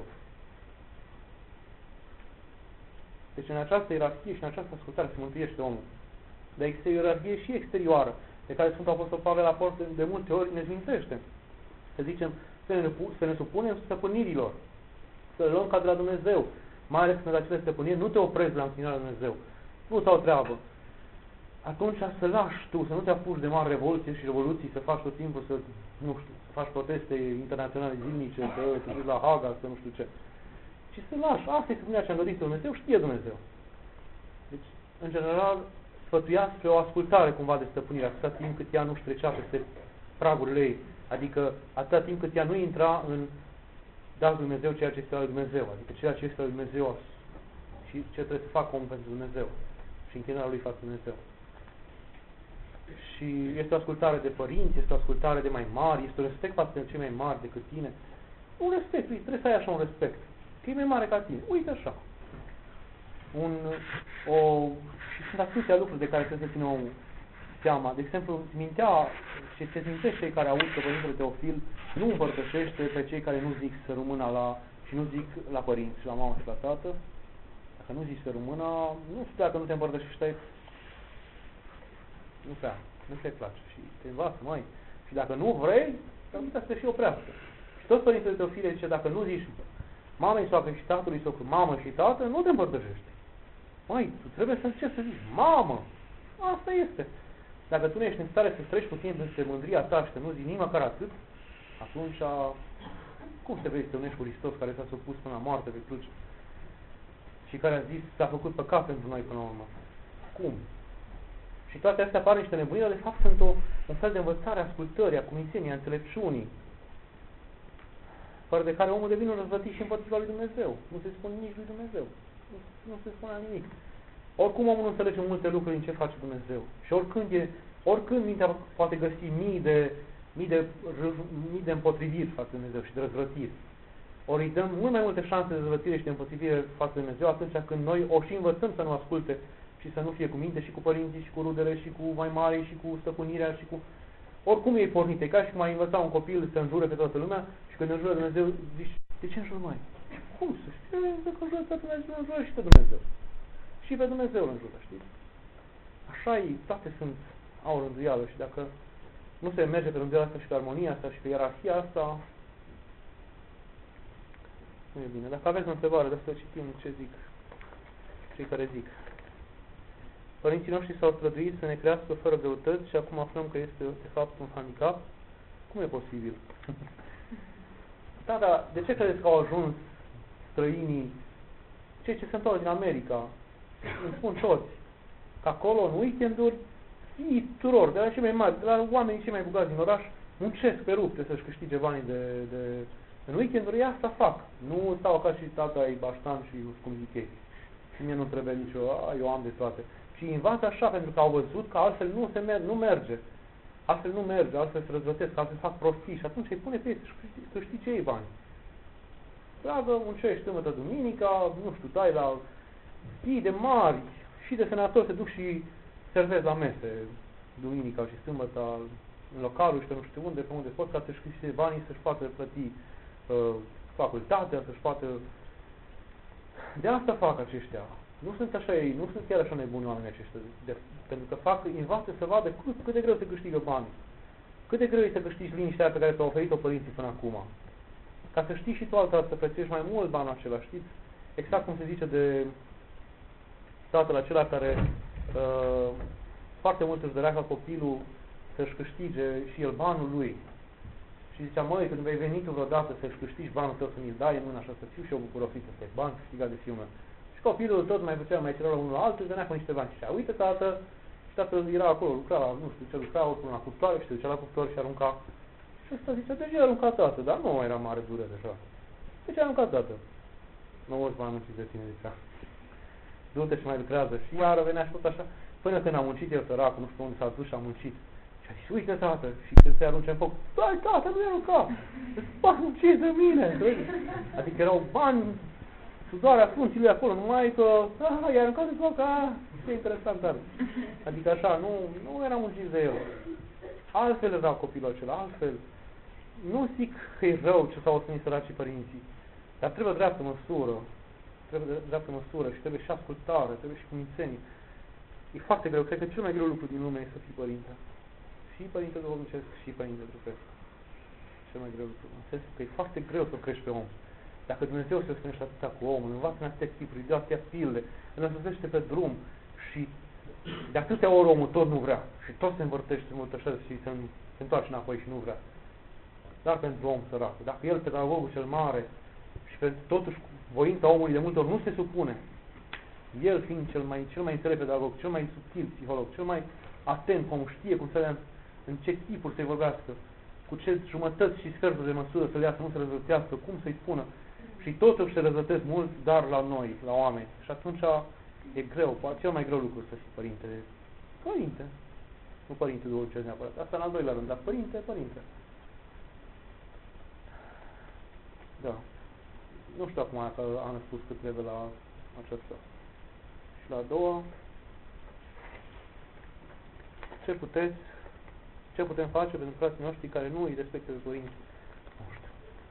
Deci în această ierarhie și în această ascultare se mântuiește omul. Dar există o ierarhie și exterioară, de care Sfântul Apostol Pavel aport de multe ori ne zmintește. Să zicem, să ne supunem stăpânirilor, să le luăm ca de la Dumnezeu, mai ales când acele stăpâniri nu te oprezi la închinarea lui Dumnezeu. Nu-ți au treabă. Atunci să lași tu, să nu te apuci de mari revoluții și revoluții, să faci tot timpul, să, nu știu, să faci proteste internaționale zilnice, să duci la Haga, să nu știu ce. Și să lași. Asta e stăpânirea ce-a dorit Dumnezeu, știe Dumnezeu. Deci, în general, sfătuia spre o ascultare cumva de stăpânirea, atâta timp cât ea nu-și trecea peste pragurile ei. Adică atâta timp cât ea nu intra în da lui Dumnezeu ceea ce este al lui Dumnezeu, adică ceea ce este al lui Dumnezeu și ce trebuie să facă omul pentru Dumnezeu și închinarea lui față Dumnezeu. Și este o ascultare de părinți, este o ascultare de mai mari, este un respect față de cei mai mari decât tine. Un respect, trebuie să ai așa un respect. Că e mai mare ca tine. Uite așa. Și sunt atâtea lucruri de care trebuie să țină omul seama. De exemplu, se mintește cei care aud că Părintele Teofil nu împărtășește pe cei care nu zic sărămâna și nu zic la părinți, și la mamă și la tată. Dacă nu zici sărămâna, nu știu dacă nu te împărtășești, nu prea, nu te place și te învață, mai. Și dacă nu vrei, s-ar putea să te și oprească. Și tot Părintele Teofile zice, dacă nu zici mamei soacră și tatălui socru, mamă și tată, nu te împărtășești. Măi, tu trebuie să începi să zici, mamă! Asta este. Dacă tu nu ești în stare să treci puțin peste mândria ta și să nu zici nici măcar atât, atunci, cum te vei să te unești cu Hristos care s-a supus până la moarte pe cruce? Și care a zis, s-a făcut păcat pentru noi până la urmă. Cum? Și toate astea apar niște nebunii, dar de fapt sunt un fel de învățare a ascultării, a cumințeniei, a înțelepciunii, fără de care omul devine un răzvătit și împotriva lui Dumnezeu. Nu se spune nici lui Dumnezeu. Nu se spune nimic. Oricum omul nu înțelege multe lucruri în ce face Dumnezeu. Și oricând mintea poate găsi mii de împotriviri față de Dumnezeu și de răzvrătiri. Ori îi dăm mult mai multe șanse de răzvrătire și de împotrivire față de Dumnezeu atunci când noi o și învățăm să nu asculte și să nu fie cu minte și cu părinții și cu rudele și cu mai mari și cu stăpânirea și cu... Oricum e pornite, ca și cum ai învăța un copil să înjure pe toată lumea și când înjură Dumnezeu zici, de ce înjur mai? Cum să știu? Că înjură pe Dumnezeu, înjură și pe Dumnezeu. Și pe Dumnezeu îl înjură, știți? Așa e, toate au rânduială și dacă nu se merge pe rânduiala asta și pe armonia asta și pe ierarhia asta, nu e bine. Dacă aveți o întrebare, să citim ce zic cei care zic. Părinții noștri s-au străduit să ne crească fără greutăți și acum aflăm că este de fapt un handicap. Cum e posibil? Da, dar de ce credeți că au ajuns străinii, cei ce se întorc din America? Îmi spun toți, că acolo în weekenduri tuturor, de la cei mai mari, de la oamenii cei mai bogați din oraș, muncesc pe rupte să-și câștige banii în weekenduri, ei asta fac. Nu stau ca și tata ei baștan și cum zic ei. Și mie nu trebuie nicio, eu am de toate. Și învață așa, pentru că au văzut că altfel nu merge. Altfel nu merge, altfel se răzvătesc, altfel fac prostii și atunci îi pune pe ei să câștige ei bani. dragă, muncești sâmbătă, duminica, nu știu, dai la tii de mari și de senatori se duc și servezi la mese duminica și sâmbătă în localul și pe nu știu unde, pe unde pot, ca să-și câștige banii, să-și poată plăti facultatea, să-și poată... De asta fac aceștia. Nu sunt așa ei, nu sunt chiar așa nebuni oamenii aceștia, pentru că învață să vadă cât de greu se câștigă bani. Cât de greu e să câștigi liniștea pe care ți-au oferit-o părinții până acum. Ca să știi și tu altă să prețuiești mai mult banul acela, știți? Exact cum se zice de tatăl acela care foarte mult își dorea ca copilul să-și câștige și el banul lui. Și zicea, măi, când vei veni tu vreodată să-și câștigi banul tău, să mi-l dai în mână așa, să fiu și eu bucurosită, să bani câștigat de fiul meu. Și copilul tot mai făcea, mai cerea la unul altul, venea cu niște bani și zicea, uite tată, și tatăl era acolo, lucra la, nu știu ce lucra, oricum la cuptoare și se ducea la cuptor și arunca. Și ăsta zicea, de ce ai aruncat tată? Dar nu era mare durere așa. De ce ai aruncat tată? Nu orți mai muncit de tine, zicea. Du-te și mai lucrează. Și iară venea și tot așa, până când a muncit el săracul, nu știu unde s-a dus și a muncit. Și a zis, uite tată, și când se arunce în foc, stai tată, nu-i arunca, îți fac muncit de mine. Adică erau bani, sudoarea frunții acolo, numai că, i-a aruncat în foc, ce interesant are. Adică așa, nu era muncit de el. Altfel era copilul acela, altfel. Nu zic că e rău ce s-au ostenit săracii părinții, dar trebuie dreaptă măsură. Trebuie dreaptă măsură și trebuie și ascultare, trebuie și cumințenie. E foarte greu, cred că cel mai greu lucru din lume e să fii părinte. Și părinte duhovnicesc și părinte trupesc. Cel mai greu lucru. În sensul că e foarte greu să crești pe om. Dacă Dumnezeu se ostenește atâta cu omul, învață în atâtea tipuri, de atâtea pilde, îl însoțește pe drum și de atâtea ori omul tot nu vrea. Și tot se învârtește, se învârtășește și se întoarce înapoi și nu vrea. Dar pentru om sărac. Dacă el, pedagogul cel mare, și totuși voința omului de multe ori nu se supune, el fiind cel mai înțelept pedagog, cel mai subtil psiholog, cel mai atent, cum știe cum să le în ce tipuri să-i vorbească, cu ce jumătăți și sferturi de măsură să le ia, să nu se răzvătească, cum să-i spună. Și totuși se răzvătesc mult, dar la noi, la oameni. Și atunci e greu, cel mai greu lucru să fii părinte. Părinte. Nu părinte duhovnicesc neapărat. Asta în al doilea rând, dar părinte. Da. Nu știu acum dacă am spus cât trebuie la aceasta. Și la a doua, ce putem face pentru frații noștri care nu îi respectă pe părinți? Nu știu.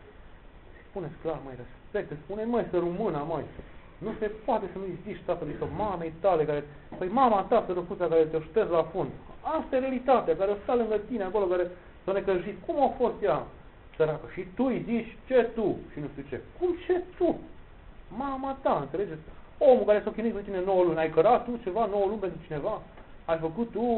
Spuneți clar, măi, respectă, spune, măi, să rămână, măi. Nu se poate să nu-i zici tatălui sau mamei tale care... Păi mama ta, sărăcuța, care te-o ștergi la fund. Asta e realitatea, care o sta lângă tine acolo, care s-a necăjit. Cum a fost ea, săracă? Și tu îi zici, ce tu? Și nu știu ce. Cum ce tu? Mama ta, înțelegeți? Omul care s-a chinuit cu tine 9 luni, ai cărat tu ceva 9 luni pentru cineva? Ai făcut tu...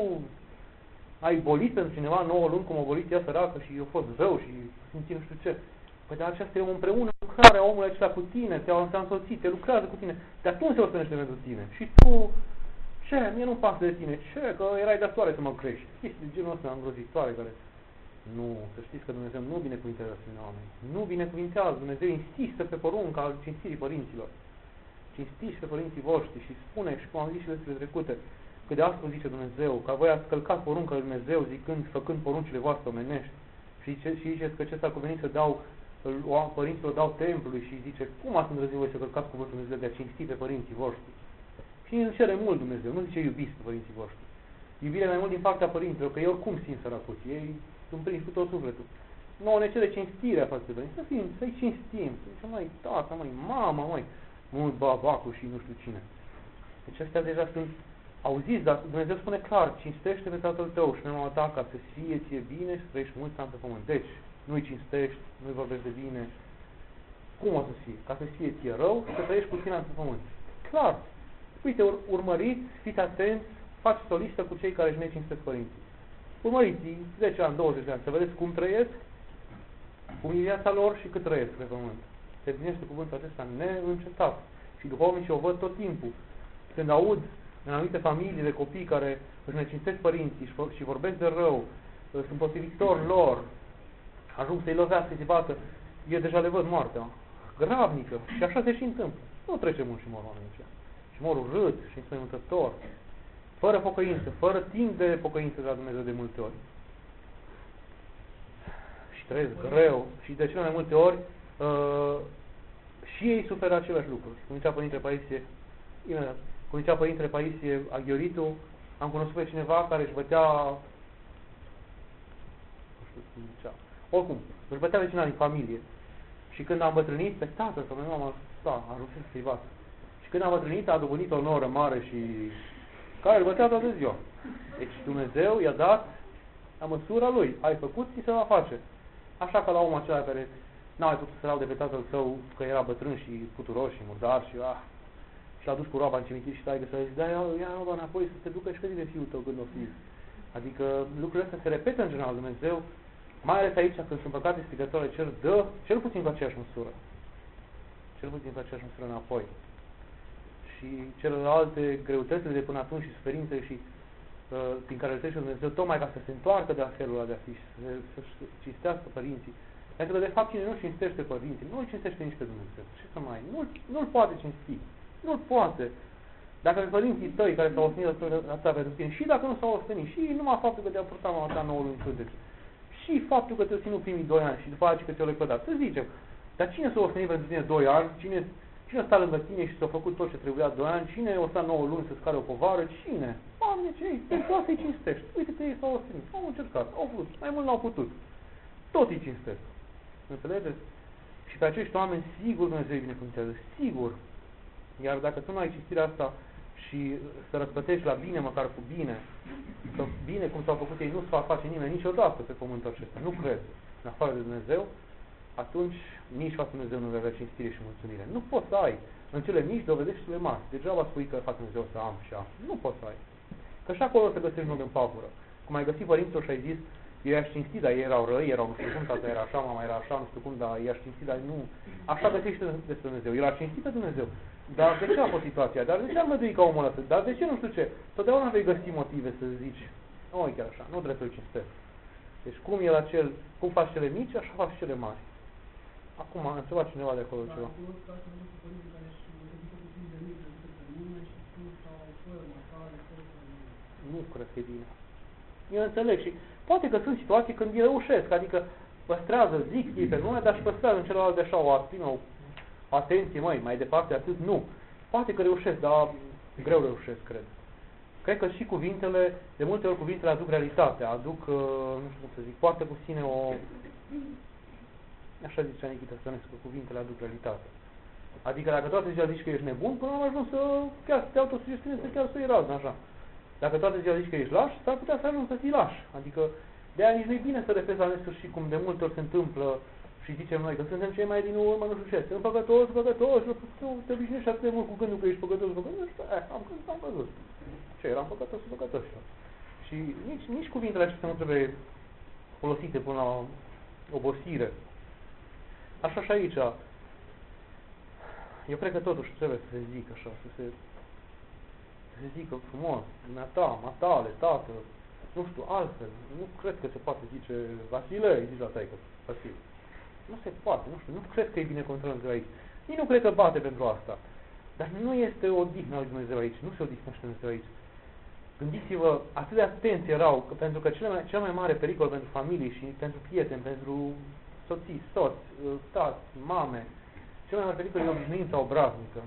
Ai bolit pentru cineva 9 luni, cum a bolit ea săracă și a fost rău și simți nu știu ce. Păi dar aceasta e o împreună lucrare a omului acela cu tine, te-a însoțit, te lucrează cu tine. De atunci se ostenește pentru tine. Și tu, ce? Mie nu-mi pasă de tine. Ce? Că erai datoare să mă crești. Chestii de genul ăsta îngrozitoare care... Nu, să știți că Dumnezeu nu binecuvintează asemenea oameni. Nu binecuvintează. Dumnezeu insistă pe porunca al cinstirii părinților. Cinstiți pe părinții voștri și spune, și cum am zis și despre trecute, că de astfel zice Dumnezeu, că voi ați călcat porunca lui Dumnezeu făcând poruncile voastre omenești. Și ziceți că acesta a cuvenit să dau, părinților dau templului și zice, cum ați îndrăzit voi să călcați cuvântul Dumnezeu de a cinsti pe părinții voștri? Și îl cere mult Dumnezeu, nu zice iubiți pe părinții voștri. Iubire mai mult din partea părinților, că ei oricum simt săracuți, ei sunt prinși cu tot sufletul. Nouă ne cere cinstirea față de părinți, să-i cinstim, să zicem, măi, tata, măi, mama, măi, mult babacul și nu știu cine. Deci astea deja sunt auziți, dar Dumnezeu spune clar, cinstește pe tatăl tău și pe mama ta ca să fie ție bine și să trăiești mulți ani pe pământ. Deci, nu-i cinstești, nu-i vorbești de bine. Cum o să fie? Ca să fie ție rău și să trăiești puțin ani pe pământ. Clar. Uite, urmăriți, fiți atenți, faceți o listă cu cei care își necinstesc părinții. Urmăriți-i 10 ani, 20 de ani, să vedeți cum trăiesc, cum e viața lor și cât trăiesc pe pământ. Se împlinește cuvântul acesta neîncetat. Și duhovnicii o văd tot timpul. Când aud în anumite familii de copii care își necinstesc părinții și vorbesc de rău, sunt potrivitori lor, ajung să-i lovească, să-i bată, eu deja le văd moartea. Gravnică. Și așa se și întâmplă. Nu trece mult și mor oamenii aceia. Și mor urât și înspăimântător. Fără pocăință, fără timp de pocăință de la Dumnezeu de multe ori. Și trăiesc greu. Și de cele mai multe ori Și ei suferă același lucru. Cum zicea Părintele Paisie, imediat, cum zicea Părintele Paisie Aghioritu, am cunoscut pe cineva care își bătea, nu știu cum zicea, oricum, își bătea vecina din familie. Și când am bătrânit, pe tată sau pe mama, a rupit privat. Și când am bătrânit, a dobândit o noră mare și care îl bătea toată ziua. Deci Dumnezeu i-a dat la măsura lui. Ai făcut, ți se va face. Așa ca la omul acela care n-a mai putut să laude pe tatăl său că era bătrân și puturos și murdar și și l-a dus cu roaba în cimitir și taică să zice, da, ia roaba înapoi să te ducă și că de fiul tău când o fi. Adică lucrurile astea se repetă în general. Dumnezeu, mai ales aici când sunt păcate strigătoare, cer dă cel puțin cu aceeași măsură. Cel puțin cu aceeași măsură înapoi. Și celelalte greutăți de până atunci și suferințe și prin care îl trece Dumnezeu, tocmai ca să se întoarcă de la felul ăla de a fi și să-și cinstească părinții. Pentru că, de fapt, cine nu cinstește părinții, nu îl cinstește nici pe Dumnezeu. Ce să mai? Nu-l poate cinsti. Nu-l poate. Dacă părinții tăi care s-au ostenit atâta pentru tine, și dacă nu s-au ostenit, și numai faptul că te-a purtat mama ta 9 luni cântece, și faptul că te-a ținut primii 2 ani și după aceea că te-au lepădat, să zicem, dar cine s-a ostenit pentru tine 2 ani, cine a stat lângă tine și s-a făcut tot ce trebuia 2 ani, cine a stat 9 luni să-ți care o povară, cine? Doamne, ce ei? Pentru asta îi cinstești. Uite-te, ei s-au ostenit, au încercat, au vrut, mai mult n-au putut. Tot îi cinstesc. Înțelegeți? Și pe acești oameni, sigur Dumnezeu îi binecuvântează, sigur. Iar dacă tu nu ai cinstirea asta și să răspătești la bine, măcar cu bine, că bine cum s-au făcut ei, nu se va face nimeni niciodată pe pământul acesta. Nu cred. În afară de Dumnezeu, atunci nici față Dumnezeu nu vei avea cinstire și mulțumire. Nu poți să ai. În cele mici dovedești cele mari. Degeaba spui că fac Dumnezeu să am și am. Nu poți să ai. Că și acolo se găsești nod în pavură. Cum ai găsit părinților și ai zis, eu i-aș cinsti, dar ei erau răi, erau nu știu cum, tata era așa, mama era așa, nu știu cum, dar i-aș cinsti, dar nu. Așa găsești despre Dumnezeu. El a cinstit pe Dumnezeu. Dar de ce a fost situația? Dar de ce am văzut ca omul ăsta? Dar de ce nu știu ce? Totdeauna vei găsi motive să zici, nu e chiar așa, nu trebuie să-l cinstesc. Deci cum faci cele mici, așa faci cele mari. Acum a întrebat cineva de acolo ceva. Nu cred că e bine. Eu înțeleg și poate că sunt situații când îi reușesc, adică păstrează, zic ei pe nume, dar și păstrează în celălalt așa o atenție, mai departe atât, nu. Poate că reușesc, dar greu reușesc, cred. Cred că și cuvintele, de multe ori cuvintele aduc realitate, aduc, nu știu cum să zic, poate cu sine așa zicea Nichita Stănescu, cuvintele aduc realitate. Adică dacă toată ziua zici că ești nebun, până am ajuns să chiar să te autosugestionezi, să chiar să-i razna, așa. Dacă toată ziua zici că ești laș, s-ar putea să ajungi să fii laș. Adică de-aia nici nu-i bine să repezi la nesfârșit, cum de multe ori se întâmplă și zicem noi că suntem cei mai din urmă, nu știu ce, sunt păcătoși, tu te obișnuiești atât de mult cu gândul că ești păcătos, am văzut. Ce, eram păcătos. Și nici cuvintele acestea nu trebuie folosite până la obosire. Așa și aici. Eu cred că totuși trebuie să se zică așa, să se zică frumos, matale, tată, nu știu, altfel. Nu cred că se poate zice, Vasile, îi zici la taică, Vasile. Nu se poate, nu știu, nu cred că e binecuvântarea Dumnezeu aici. Nici nu cred că bate pentru asta. Dar nu este o odihnă a lui Dumnezeu aici, nu se odihnește Dumnezeu aici. Gândiți-vă, atât de atenți erau, pentru că cel mai mare pericol pentru familii și pentru prieteni, pentru soții, soți, tați, mame, cel mai mare pericol e obișnuința obraznică,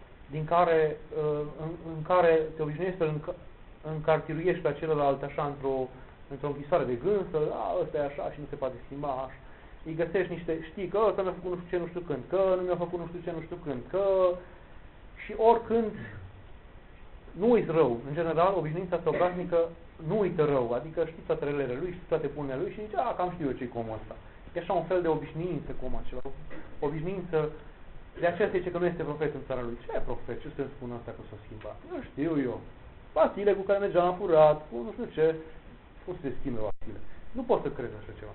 în care te obișnuiești să încartiruiești pe celălalt așa într-o închisoare de gând, ăsta e așa și nu se poate schimba așa. Îi găsești știi că ăsta mi-a făcut nu știu ce, nu știu când, că nu mi-a făcut nu știu ce, nu știu când, că și oricând nu uiți rău. În general, obișnuința asta obraznică nu uită rău, adică știi toate relele lui, știi toate bunele lui și zice, cam știu eu ce-i cu omul ăsta. E așa un fel de obișnuință cu omul acela. Obișnuință, de aceea se zice că nu este profet în țara lui. Ce e profet? Ce să-mi spun asta că s-a schimbat? Nu știu eu. Vasile cu care mergeam la furat, cu nu știu ce. Cum se schimbe Vasile? Nu pot să crezi așa ceva.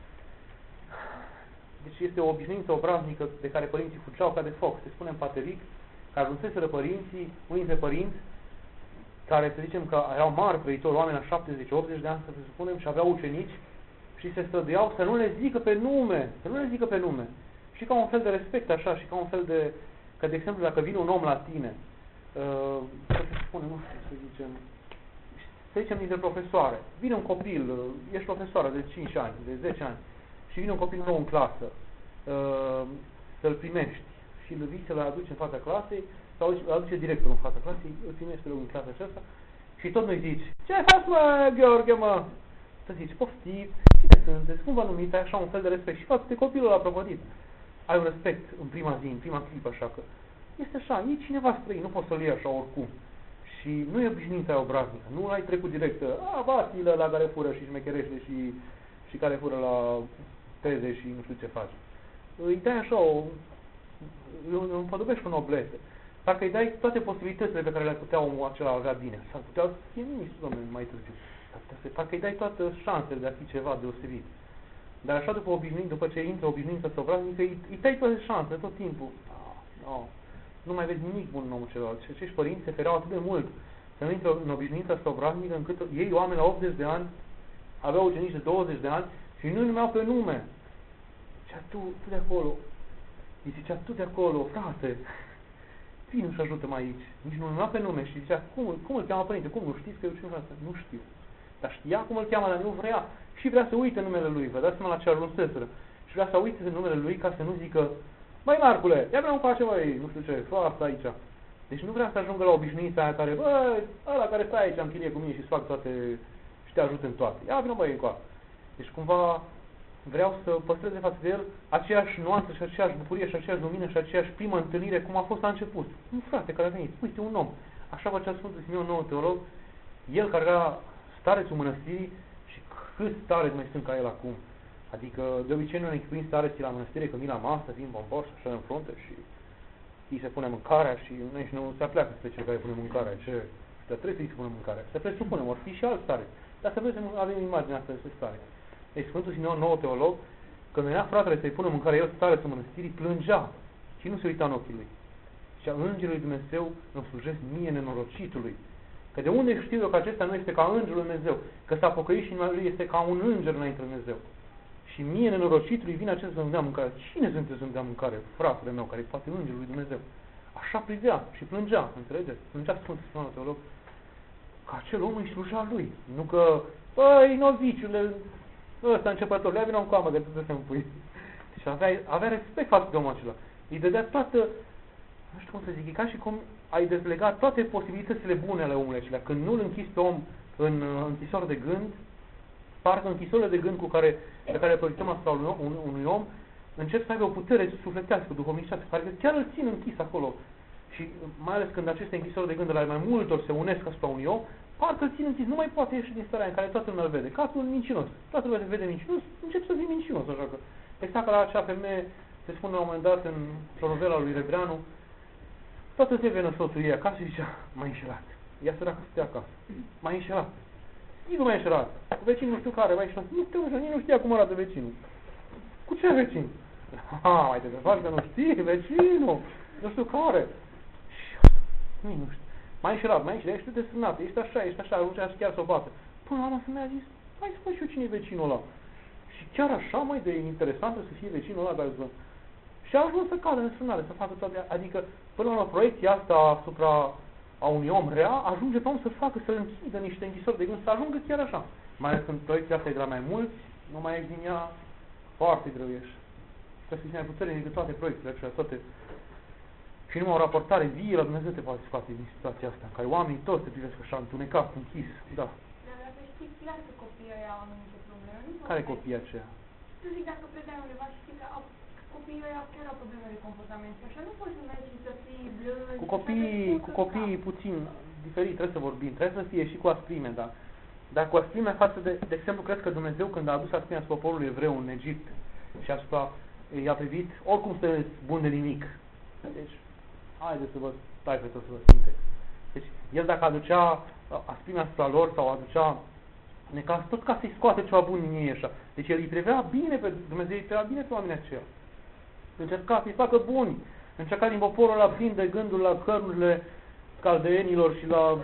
Deci este o obișnuință obraznică de care părinții fugeau ca de foc. Se spune în Pateric că ajunseseră părinții, unii dintre părinți, care să zicem că erau mari trăitori, oameni la 70-80 de ani, să spunem, și aveau ucenici și se străduiau să nu le zică pe nume, Și ca un fel de respect așa, și ca un fel de, că de exemplu dacă vine un om la tine, să se spune, nu știu, să zicem dintre profesoare, vine un copil, ești profesoară de 5 ani, de 10 ani, și vine un copil nou în clasă, să-l primești și îl vii să-l aduce în fața clasei, sau îl aduce directorul în fața clasei, îl primește în clasa aceasta și tot nu-i zici, ce faci, mă, Gheorghe, mă? Să zici, poftiți, cine sunteți, cum vă numiți, ai așa un fel de respect și față de copilul ăla prăpădit. Ai un respect în prima zi, în prima clipă, așa că este așa, e cineva străin, nu poți să-l iei așa oricum. Și nu e obișnuința aia obraznică, nu ai trecut direct, Vasile la care fură și șmecherește și care fură la teze și nu știu ce face. Îi dai așa îl împădubești cu noblețe. Dacă îi dai toate posibilitățile pe care le-ar putea omul acela avea bine, s-ar putea să fie ministru, domnule, mai târziu. Parcă îi dai toate șansele de a fi ceva deosebit. Dar așa după ce intră obișnuința asta obraznică, îi dai toate șansele tot timpul. Nu mai vezi nimic bun în omul celălalt. Și acești părinți se fereau atât de mult să nu intră în obișnuința asta obraznică, încât ei, oameni la 80 de ani, aveau ucenici de 20 de ani și nu numeau pe nume. Zicea, tu de acolo. Îi zicea, tu de acolo, frate, vino și ajută-mă aici. Nici nu numea pe nume și zicea, cum îl cheamă părinte? Cum nu știți că eu știu frate? Nu știu. Dar știa cum îl cheamă, dar nu vrea. Și vrea să uite numele lui. Vă dați seama la ce ajunseseră. Și vrea să uite numele lui ca să nu zică, băi, Marcule, ia vreau face, băi, nu știu ce, fă asta aici. Deci nu vrea să ajungă la obișnuința aia care, băi, ăla care stai aici în chirie cu mine și îți fac toate și te ajut în toate. Ia vină, băi, încoa. Deci cumva vreau să păstreze față de el aceeași nuanță și aceeași bucurie și aceeași lumină și aceeași primă întâlnire cum a fost la început. Un frate care a venit, uite, un om. Așa făcea Sfântul Simeon, nou teolog, el care era starețul mănăstirii și cât stareți mai sunt ca el acum. Adică de obicei noi ne închipuim stareții la mănăstire când vin la masă, vin bomboși, așa în frunte și îi se pune mâncarea și nici nu se apleacă spre cel care pune mâncarea. Ce? Dar trebuie să-i se pune mâncarea. Se presupune, vor fi și alți stareți. Dar să vedem, avem imaginea asta despre stare. Deci Sfântul Simeon, nou teolog, când venea fratele să-i pună mâncare, el starețul mănăstirii, plângea și nu se uita în ochii lui. Și Îngerul lui Dumnezeu îmi slujesc mie nenorocitului. Că de unde știu eu că acesta nu este ca Îngerul lui Dumnezeu? Că s-a pocăit și inima lui este ca un înger înainte lui Dumnezeu. Și mie nenorocitului vine acesta să-mi dea mâncare. Cine sunteți să-mi dea mâncare? Fratele meu, care e poate Îngerul lui Dumnezeu. Așa privea și plângea, înțelegeți? Plângea Sfântul Simeon teolog. Că acel om îi sluja lui. Nu că, băi, noviciule, ăsta începător, le-a vină un coamă, că trebuie să-mi pui. Deci avea respect față de omul acela. Îi dădea toată, nu știu cum să zic, e ca și cum ai dezlegat toate posibilitățile bune ale omului acela. Când nu-l închizi pe om în închisori de gând, parcă închisorile de gând pe care le proiectăm asupra unui om, încep să aibă o putere sufletească, duhovnicească, care chiar îl țin închis acolo. Și mai ales când aceste închisori de gând ale mai multor se unesc asupra unui om, parcă îl țin închis, nu mai poate ieși din starea în care toată lumea îl vede. Capul mincinos. Toată lumea te vede mincinos, încep să fii mincinos, așa că. Exact ca la acea femeie, se spune la un moment dat în novela lui Rebreanu, toată se venă soțul ei acasă și zicea, m-a înșelat. Ea săracă stea acasă. M-a înșelat. Nici nu m-a înșelat. Vecinul nu știu care, m-a înșelat. Nu știu, nici nu știa cum arată vecinul. Cu ce vecin? Mai te faci că nu știi, vecinul. Nu știu care. Nu știu. M-a înșelat, ești desfrânat, ești așa, ajungea și chiar să o bată. Până la urmă să mi-a zis, hai să spun și eu cine e vecinul ăla. Și chiar așa mai de interesantă să fie vecinul ăla care zău. Și a ajuns să cadă în desfrânare, să facă toate, adică până la urmă proiecția asta asupra a unui om rea ajunge pe om să facă, să închidă niște închisori de gând, să ajungă chiar așa. Mai ales când proiecția asta e de la mai mulți, nu mai ești din ea foarte greu ieși. Trebuie să fii mai puternic decât toate proiectele acelea, toate. Și numai o raportare vie la Dumnezeu te poate scoate din situația asta, în care oamenii toți te privesc așa, întunecat, închis. Da. Dar dacă știi clar că copiii ăia au anumite probleme, nu care copii aceia? Tu zic, dacă predai undeva și știi că copiii ăia chiar au probleme de comportament și așa, nu poți să mergi și să fii blând. Cu copiii puțin diferit, trebuie să vorbim, trebuie să fie și cu asprime, da. Dar cu asprime față de exemplu, cred că Dumnezeu când a adus asprime asupra poporului evreu în Egipt și asupra i-a privit, oricum sunteți bun de nimic. Deci, haideți să vă stai pe tot să vă simte. Deci, el dacă aducea asprime asupra lor sau aducea necaz, tot ca să-i scoate ceva bun din ei așa. Deci el îi privea bine pe Dumnezeu, îi privea bine pe oamenii aceia. Încerca să-i facă buni. Încerca din poporul ăla plin de gândul la cărnurile caldeenilor și la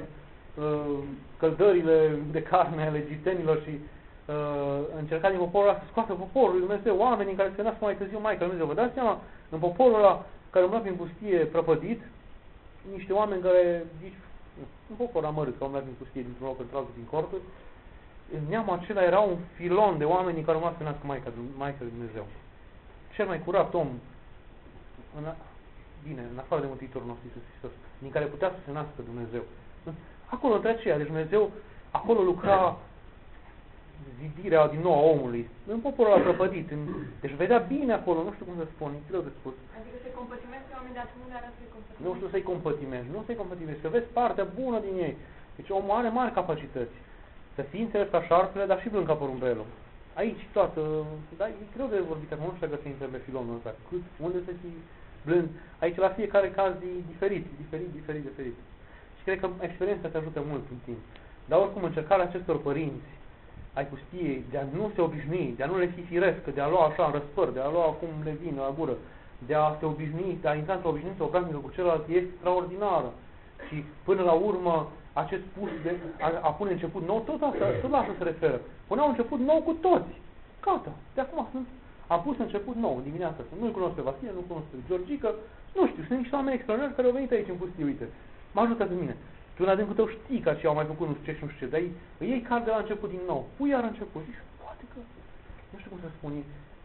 căldările de carne ale egiptenilor și încerca din poporul ăla să scoată poporul lui Dumnezeu, oamenii care se nasc mai târziu Maica lui Dumnezeu. Vă dați seama, în poporul ăla care umbla prin pustie prăpădit, niște oameni care, zici, un popor amărât, că umbla prin pustie dintr-un loc într-altul din corturi, neamul acela era un filon de oameni care urma să nască Maica lui Dumnezeu. Cel mai curat om bine, în afară de Mântuitorul nostru Iisus Hristos, din care putea să se nască Dumnezeu. Acolo, între aceea, deci Dumnezeu, acolo lucra zidirea din nou a omului. În poporul ăla prăpădit. Deci vedea bine acolo, nu știu cum să spun, e greu de spus. Adică se compătimește oamenii, dar nu le arată să-i compătimește. Nu știu să-i compătimești, nu să-i compătimești, să vezi partea bună din ei. Deci omul are mari capacități. Să fii înțeles ca șarpele, dar și blând ca porumbelul. Aici toată, dar e greu de vorbit, acum nu știu dacă se intră pe filonul ăsta. Cât, unde să fii blând? Aici la fiecare caz e diferit. Și cred că experiența te ajută mult în timp. Dar oricum încercarea acestor părinți ai pustiei, de a nu se obișnui, de a nu le fi firesc, de a lua așa în răspăr, de a lua cum le vine la gură, de a se obișnui, de a intra într-o obișnuință obraznică cu celălalt, e extraordinară. Și până la urmă, acest pus de a pune început nou, tot la asta se referă. Puneau început nou cu toți. Gata. De acum am pus început nou în dimineața asta. Nu-l cunosc pe Vasile, nu-l cunosc pe Georgica, nu știu, sunt niște oameni extraordinari care au venit aici în pustie, uite. Mă ajută pe mine. Tu în adâncul tău știi că aceia au mai făcut nu știu ce și nu știu ce, dar ei cad de la început din nou. Pui iar început. Zici, poate că, nu știu cum să spun,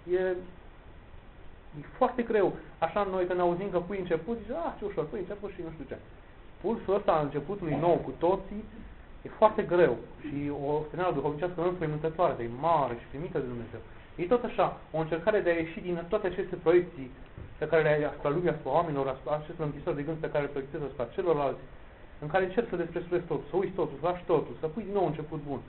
e foarte greu. Așa noi când auzim că pui început, zici, ce ușor, pui început și nu știu ce. Pulsul ăsta al începutului nou cu toții e foarte greu și o femeie duhovnicească înfrământătoare, de mare și primită de Dumnezeu. E tot așa, o încercare de a ieși din toate aceste proiecții pe care le-ai asupra lumii, asupra oamenilor, asupra acestor închisori de gând pe care le proiectezi asupra celorlalți, în care încerci să desprețuiesc totul, să uiți totul, să lași totul, să pui din nou început bun.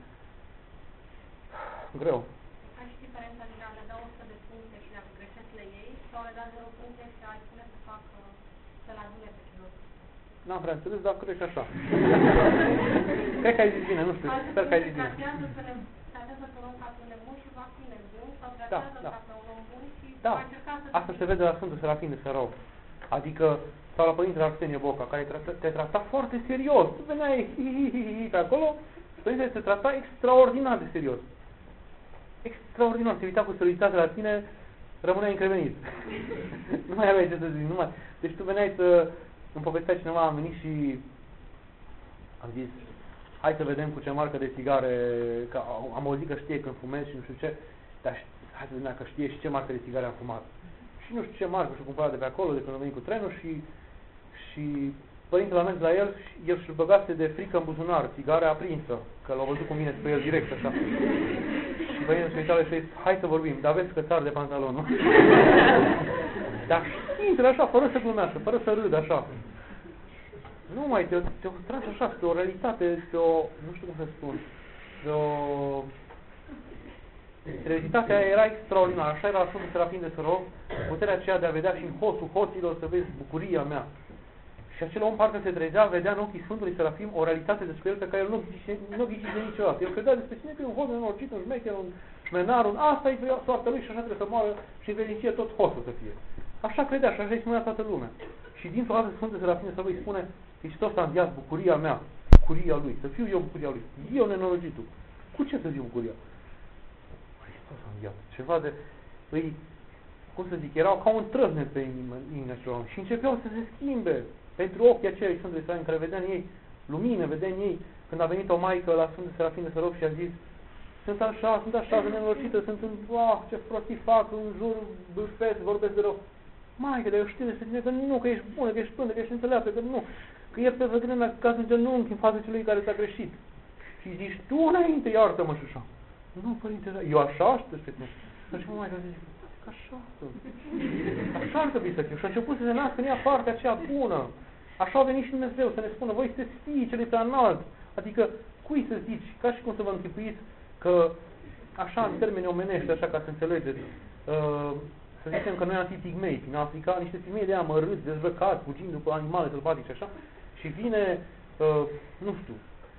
Greu. Ai și diferența dintre a le da 100 de puncte și le greșelile ei sau le da 0 puncte și ai spune să facă, să-l adune pe celălalt? N-am prea înțeles, dar cred că așa. Cred că ai zis bine, nu știu, sper că ai zis bine. Tratează pe un om ca pe un nebun și va fi nebun sau tratează ca pe un om bun și va încerca să... Asta se vede la Sfântul Serafin de Sărău. Adică, sau la Părintele Arsenie Boca, care te trata foarte serios. Tu veneai pe acolo și Părintele te trata extraordinar de serios. Extraordinar. Se uita cu seriozitate la tine, rămâneai încrevenit. Nu mai aveai ce să zici, nu mai... Deci tu veneai să... Îmi povestea cineva, am venit și am zis, hai să vedem cu ce marcă de țigare, că am auzit că știe când fumez și nu știu ce, dar hai să vedem că știe și ce marcă de țigare am fumat. Și nu știu ce marcă și-o cumpărat de pe acolo, de când am venit cu trenul și părintele a mers la el și el și-l băgase de frică în buzunar, țigarea aprinsă, că l-au văzut cu mine pe el direct așa. Și părintele se uită și a zis, hai să vorbim, dar vezi că țar de pantalon, nu? Dar intră așa, fără să glumească, fără să râdă așa. Nu mai, te-o tragi așa, spre o realitate, spre o, nu știu cum să spun, spre o... Realitatea era extraordinară, așa era Sfântul Serafin de Sărău, puterea aceea de a vedea și în hoțul hoților să vezi bucuria mea. Și acel om parcă se trezea, vedea în ochii Sfântului Serafim o realitate despre el pe care el nu ghicise niciodată. El credea despre sine că e un hoț nenorocit, un șmecher, un șmenar, asta e soarta lui și așa trebuie să moară și în veșnicie tot hoțul să fie. Așa credea și așa îi spunea toată lumea. Și dintr-o dată Sfântul Serafin de Sărău îi spune, Hristos a înviat bucuria mea, bucuria lui, să fiu eu bucuria lui, eu nenorocitul. Cu ce să zic bucuria? Hristos a înviat. Ceva de... Îi, cum să zic, erau ca un trăznet pe inimile celor și începeau să se schimbe pentru ochii aceia Sfântului Serafin, care vedea în ei lumină, vedea în ei, când a venit o maică la Sfântul Serafin de Sărău și a zis, sunt așa de nenorocită, sunt în, ce prostii fac, în jur, bârfesc, vorbesc de rău. Maică, dar eu știu despre tine că nu, că ești bună, că ești până, că ești înțeleaptă, că nu, că e pe vremea caz în genunchi în fața celui care ți-a greșit. Și zici, tu înainte, iartă-mă și așa. Nu, părinte, eu așa știu despre tine. Și maică zice, așa ar trebui să fiu. Și a început să se nască în ea partea aceea bună. Așa a venit și Dumnezeu să ne spună, voi sunteți fiii celui prea înalt. Adică, cui să zici, ca și cum să vă închipuiți că, așa în termeni omenești, așa ca să înțelegeți, să zicem că noi am fi pigmei în Africa, niște pigmei de aia mărâți, dezbrăcați, fugind după animale sălbatice, așa, și vine, nu știu,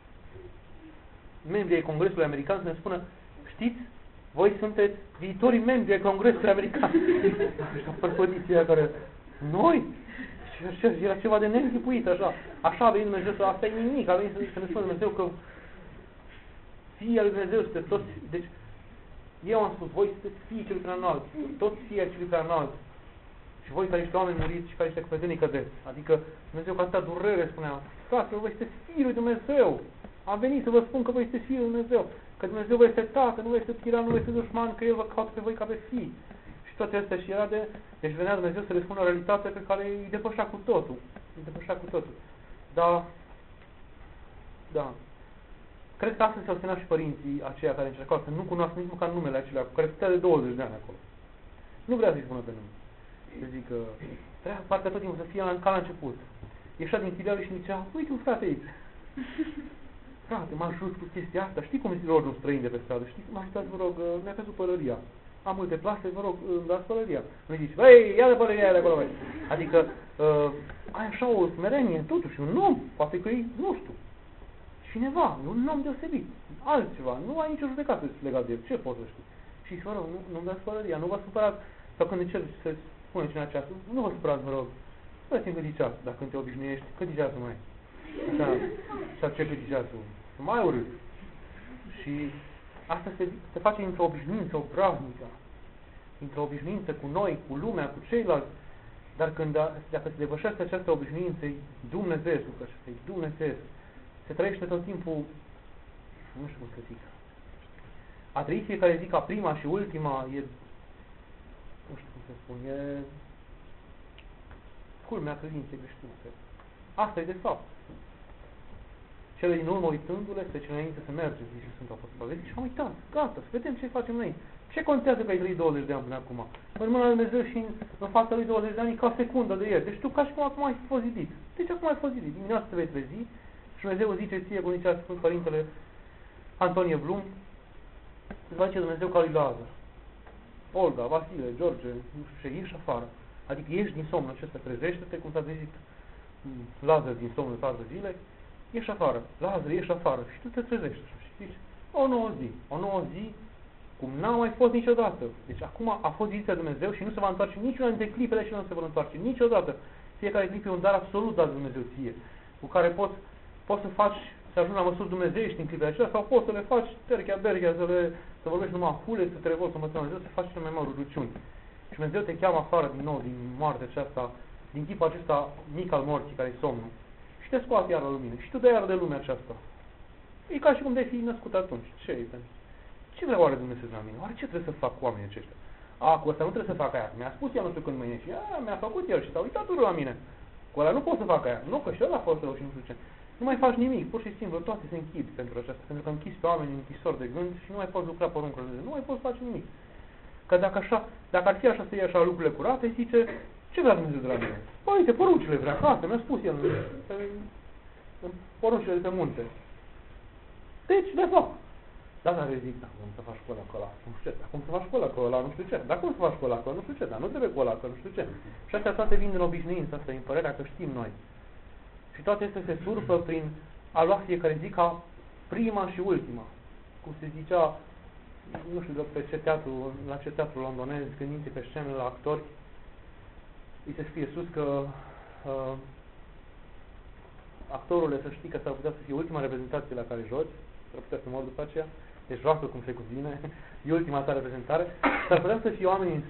membrii ai Congresului American să ne spună, știți, voi sunteți viitorii membri ai Congresului American. Așa, părpădiția care, noi? Și era ceva de neînchipuit, așa. Așa a venit Dumnezeu, asta e nimic, a venit să ne spună Dumnezeu că fiii al lui Dumnezeu sunteți toți, deci, eu am spus, voi sunteți fiii celui prea înalt, toți fiii ai celui prea înalt. Și voi ca niște oameni muriți și ca niște căpetenii cădeți. Adică Dumnezeu cu atâta durere spunea, frate, voi sunteți fiii lui Dumnezeu. Am venit să vă spun că voi sunteți fiii lui Dumnezeu. Că Dumnezeu vă este tată, nu vă este tiran, nu vă este dușman, că El vă caută pe voi ca pe fii. Și toate astea și era de... Deci venea Dumnezeu să le spună o realitate pe care îi depășea cu totul. Îi depășea cu totul. Dar, da. Cred că astăzi se ostenea și părinții aceia care încercau să nu cunoască nici măcar numele acelea, cu care stătea de 20 de ani acolo. Nu vrea să-i spună pe nume. Să zic că vrea parcă tot timpul să fie ca la început. Ieșea din filiale și zicea, uite un frate aici. Frate, mă ajut cu chestia asta. Știi cum îți rog un străin de pe stradă? Știi cum ajutați, vă rog, mi-a căzut pălăria. Am multe plase, vă rog, îmi dați pălăria. Nu zici, băi, ia de pălăria aia de acolo, băi. Adică, ai așa o smerenie, totuși, un om, poate că e, nu știu, cineva, e un om deosebit, altceva, nu ai nicio judecată legat de el, ce poți să știi? Și vă rog, nu-mi dați pălăria, nu vă supărați, sau când încerci să spune cineva ceasul, nu vă supărați, vă rog, dați-mi cât e ceasul, dacă când te obișnuiești, cât e ceasul mai? Sau ce cât e ceasul? Mai urât. Și asta se face într-o obișnuință obraznică, într-o obișnuință cu noi, cu lumea, cu ceilalți, dar dacă se depășește această obișnuință, e Dumnezeu, e Dumnezeu, se trăiește tot timpul, nu știu cum să zic, a trăi fiecare zi ca prima și ultima, e, nu știu cum să spun, e culmea credinței creștine. Asta e de fapt. Cele din urmă, uitându-le, spre cele înainte să mergem, zice Sfântul Apostol. Vezi? Și am uitat, gata, să vedem ce facem noi. Ce contează că ai trăit 20 de ani până acum? În mâna lui Dumnezeu și în fața lui 20 de ani ca secundă de ieri. Deci tu ca și cum acum ai fost zidit. Deci acum ai fost zidit. Dimineața te vei trezi și Dumnezeu zice ție, cum zicea Sfânt Părintele Antonie Blum, îți va zice Dumnezeu ca lui Lazar. Olga, Vasile, George, nu știu ce, ieși afară. Adică ieși din somnul acesta, trezește-te, cum s-a trezit Lazar din somnul 4 zile, ieși afară, Lazar, ieși afară și tu te trezești așa și zici, o nouă zi, cum n-a mai fost niciodată. Deci acum a fost zidită Dumnezeu și nu se va întoarce niciuna dintre clipele și nu se vor întoarce niciodată. Fiecare clip e un dar absolut dat de Dumnezeu ție, cu care poți să faci, să ajungi la măsuri dumnezeiești în clipele acelea, sau poți să le faci terchea-berchea, să vorbești numai hule, să te revolți în Dumnezeu, să faci cele mai mari rugăciuni. Și Dumnezeu te cheamă afară din nou, din moartea aceasta, din tipul acesta mic al morții, care e somnul. Și te scoate iar la lumină. Și tu dai iar de lumea aceasta. E ca și cum de fi născut atunci. Ce e pentru? Ce vrea oare Dumnezeu la mine? Oare ce trebuie să fac cu oamenii aceștia? Cu ăsta nu trebuie să fac aia. Mi-a spus el nu știu când mâine și mi-a făcut el și s-a uitat urât la mine. Cu ăla nu pot să fac aia. Nu, că și ăla a fost rău și nu știu ce. Nu mai faci nimic. Pur și simplu toate se închid pentru aceasta. Pentru că închizi pe oameni în închisori de gând și nu mai poți lucra poruncurile. Nu mai poți face nimic. Că dacă ar fi așa să iei așa lucrurile curate, zice, ce vrea Dumnezeu de la mine? Păi, uite, poruncile vrea. Asta mi-a spus el în poruncile de pe munte. Deci, de fapt. Dar care zic, da, cum să faci cu ăla, cu ăla, nu știu ce, dar cum să faci cu ăla, cu ăla, nu știu ce, dar cum să faci cu ăla, cu ăla, nu știu ce, dar nu trebuie cu ăla, cu ăla, nu știu ce. Și astea toate vin din obișnuință, asta din părerea că știm noi. Și toate astea se surpă prin a lua fiecare zi ca prima și ultima. Cum se zicea, nu știu, la ce teatru londonez, când intri pe scenă la actori, îi se scrie sus că actorule, să știi că s-ar putea să fie ultima reprezentație la care joci, s-ar putea să mor după aceea, deci joacă cum se cuvine, e ultima ta reprezentare, s-ar putea să fie oameni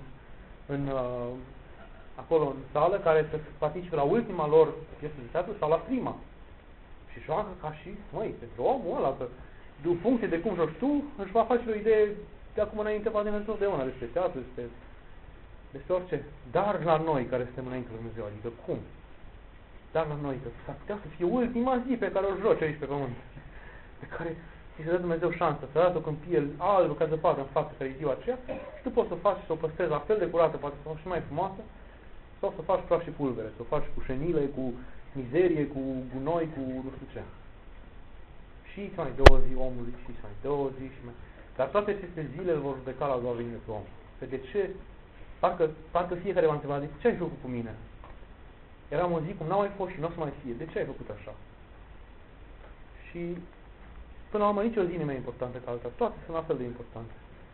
acolo în sală care să participe la ultima lor piesă de teatru sau la prima. Și joacă ca și, măi, pentru omul ăla, că în funcție de cum joci tu, își va face o idee de acum înainte, poate merge totdeauna despre teatru, despre orice. Dar la noi care suntem înainte lui Dumnezeu, adică cum? Dar la noi, că s-ar putea să fie ultima zi pe care o joci aici pe pământ, pe care ți se dă Dumnezeu șansa, să arată o câmpie albă ca zăpadă în față, care e ziua aceea, și tu poți să o faci, să o păstrezi la fel de curată, poate să o faci și mai frumoasă, sau să o faci praf și pulbere, să o faci cu șenile, cu mizerie, cu gunoi, cu nu știu ce. Și mai 2 zi omului, și mai 2 zi, și mai... Dar toate aceste zile îl vor judeca la doua venire pe om. Că de ce? Parcă fiecare v-a întrebat, de ce ai făcut cu mine? Eram o zi cum n-a mai fost și nu o să mai fie. De ce ai făcut așa? Și până la urmă nici o zi nu e mai importantă ca alta. Toate sunt la fel de importante.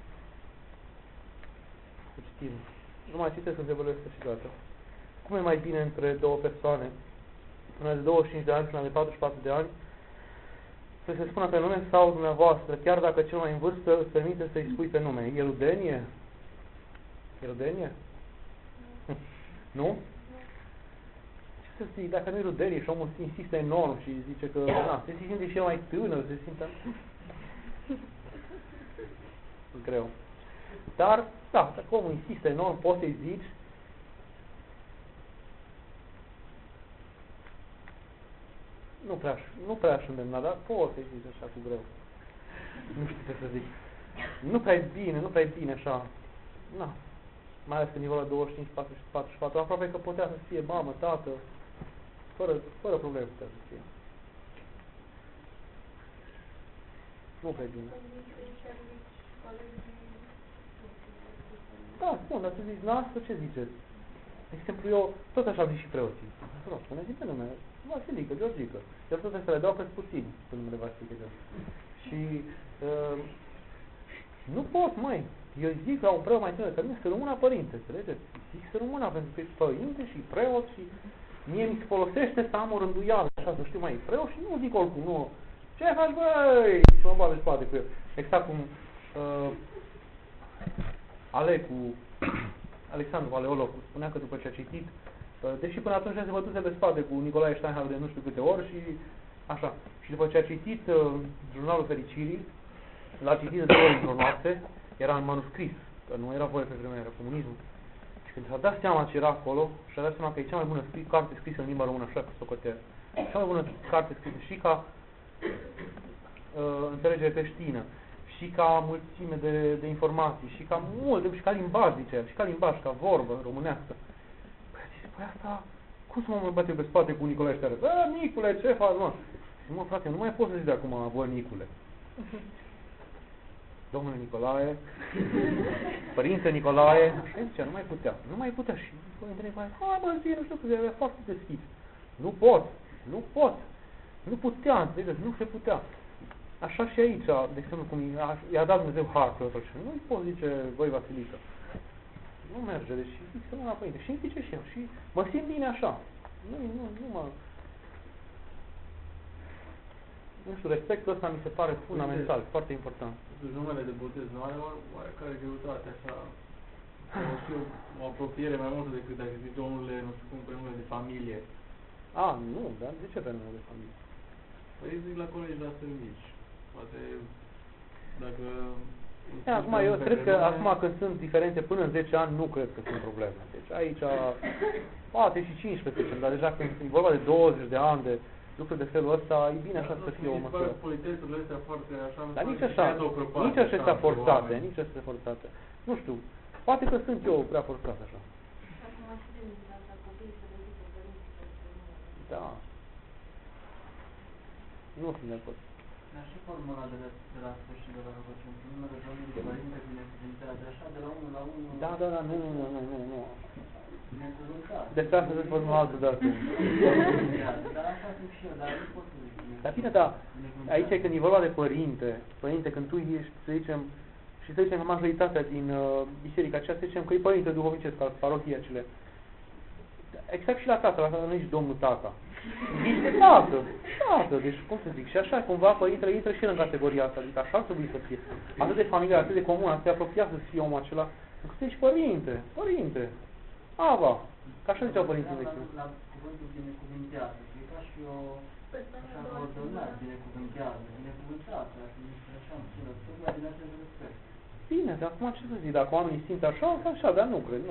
Să citim. Nu mai citesc să se vălesc și gata. Cum e mai bine între două persoane? Una de 25 de ani și una de 44 de ani să se spună pe nume sau dumneavoastră, chiar dacă cel mai în vârstă îți permite să-i spui pe nume. E rudenie? E rudenie? Nu? Ce să zic, dacă nu e rudenie și omul insistă enorm și zice că se simte și el mai tânăr, se simte greu. Dar, da, dacă omul insistă enorm, poți să-i zici, nu prea aș îndemna, dar poți să-i zici așa cu greu. Nu știu ce să zic. Nu prea e bine așa. Na. Mai ales că nivelul 25, 44, aproape că putea să fie mamă, tată, fără probleme putea să fie. Nu prea e bine. Da, spun, dar tu zici, noastră, ce ziceți? De exemplu, eu tot așa am zis și preoții. Rog, spune-zi pe nume, Vasilică, Georgică. Eu tot să le dau pe puțini, pe numele Vasilică. Și nu pot, măi. Eu zic la un preot mai tânăr, că mine să rămână părinte, înțelegeți? Zic să rămână, pentru că e părinte și preot și mie mi se folosește să am o rânduială, așa, să știu, mai preot și nu zic oricum, nu. Ce faci, băi? Și mă bag de spate cu el. Exact cum Alexandru Valeologul spunea că după ce a citit, deși până atunci se bătuse pe spate cu Nicolae Steinhardt de nu știu câte ori și așa. Și după ce a citit Jurnalul Fericirii, l-a citit de 2 ori într-o noapte, era în manuscris, că nu era voie pe vremea, era comunismul. Și când s-a dat seama ce era acolo, și-a dat seama că e cea mai bună carte scrisă în limba română, așa că socotea. Cea mai bună carte scrisă și ca înțelegere creștină, și ca mulțime de informații, și ca mult, și ca limbaj, zice el, și ca limbaj, ca vorbă românească. Păi a zis, păi asta, cum să mă mai bate pe spate cu Nicolae Steinhardt? Nicule, ce faci, mă? Și mă, frate, nu mai poți să zici de acum, bă, Nicule. Domnule Nicolae, Părinte Nicolae, așa zicea, nu mai putea și Părintele Nicolae, hai mă zi, nu știu că era foarte deschis. Nu pot, nu putea, înțelegeți, nu se putea. Așa și aici, de exemplu, cum i-a dat Dumnezeu har preotul și nu-i pot zice, voi Vasilică. Nu merge, deci zic să mă la Părinte. Și îmi zice și eu, și mă simt bine așa. Nu mă... Nu știu, respectul ăsta mi se pare fundamental, foarte important. Numele de botez nu are oarecare greutate, așa, o știu, o apropiere mai multă decât dacă zici domnule, nu știu cum, pe numele de familie. Nu, dar de ce pe numele de familie? Păi zic la colegi la servici. Poate, dacă... Acum, eu cred că acum când sunt diferențe până în 10 ani, nu cred că sunt probleme. Deci aici, poate și 15 ani, dar deja când e vorba de 20 de ani, de lucruri de felul ăsta, e bine așa să fie o măsură. Politețurile astea foarte așa... Dar nici așa forțate. Nu știu, poate că sunt eu prea forțat așa. Da. Nu sunt de acord. Dar și formula de la sfârșit de la rugăciune, numele Domnului Părinte binecuvântează, așa de la unul la unul... Da, nu. Binecuvântează. Deci asta se formula altă dată. Dar așa sunt și eu, dar nu pot să zic. Dar bine, da, aici e când e vorba de părinte, când tu ești, să zicem, și să zicem că majoritatea din biserica aceea, să zicem că e părinte duhovnicesc al parohiacele. Exact și la tată nu ești domnul tata. Ești tată, deci cum să zic, și așa cumva părintele intră și el în categoria asta, adică așa ar trebui să fie. Atât de familiar, atât de comun, atât de apropiat să fie omul acela, încât ești părinte, Ava, ca așa ziceau părinții vechi. La cuvântul binecuvintează, e ca și o, așa ordonat, binecuvântează, așa îmi sună, tocmai din acest respect. Bine, dar acum ce să zic, dacă oamenii simt așa, dar nu cred,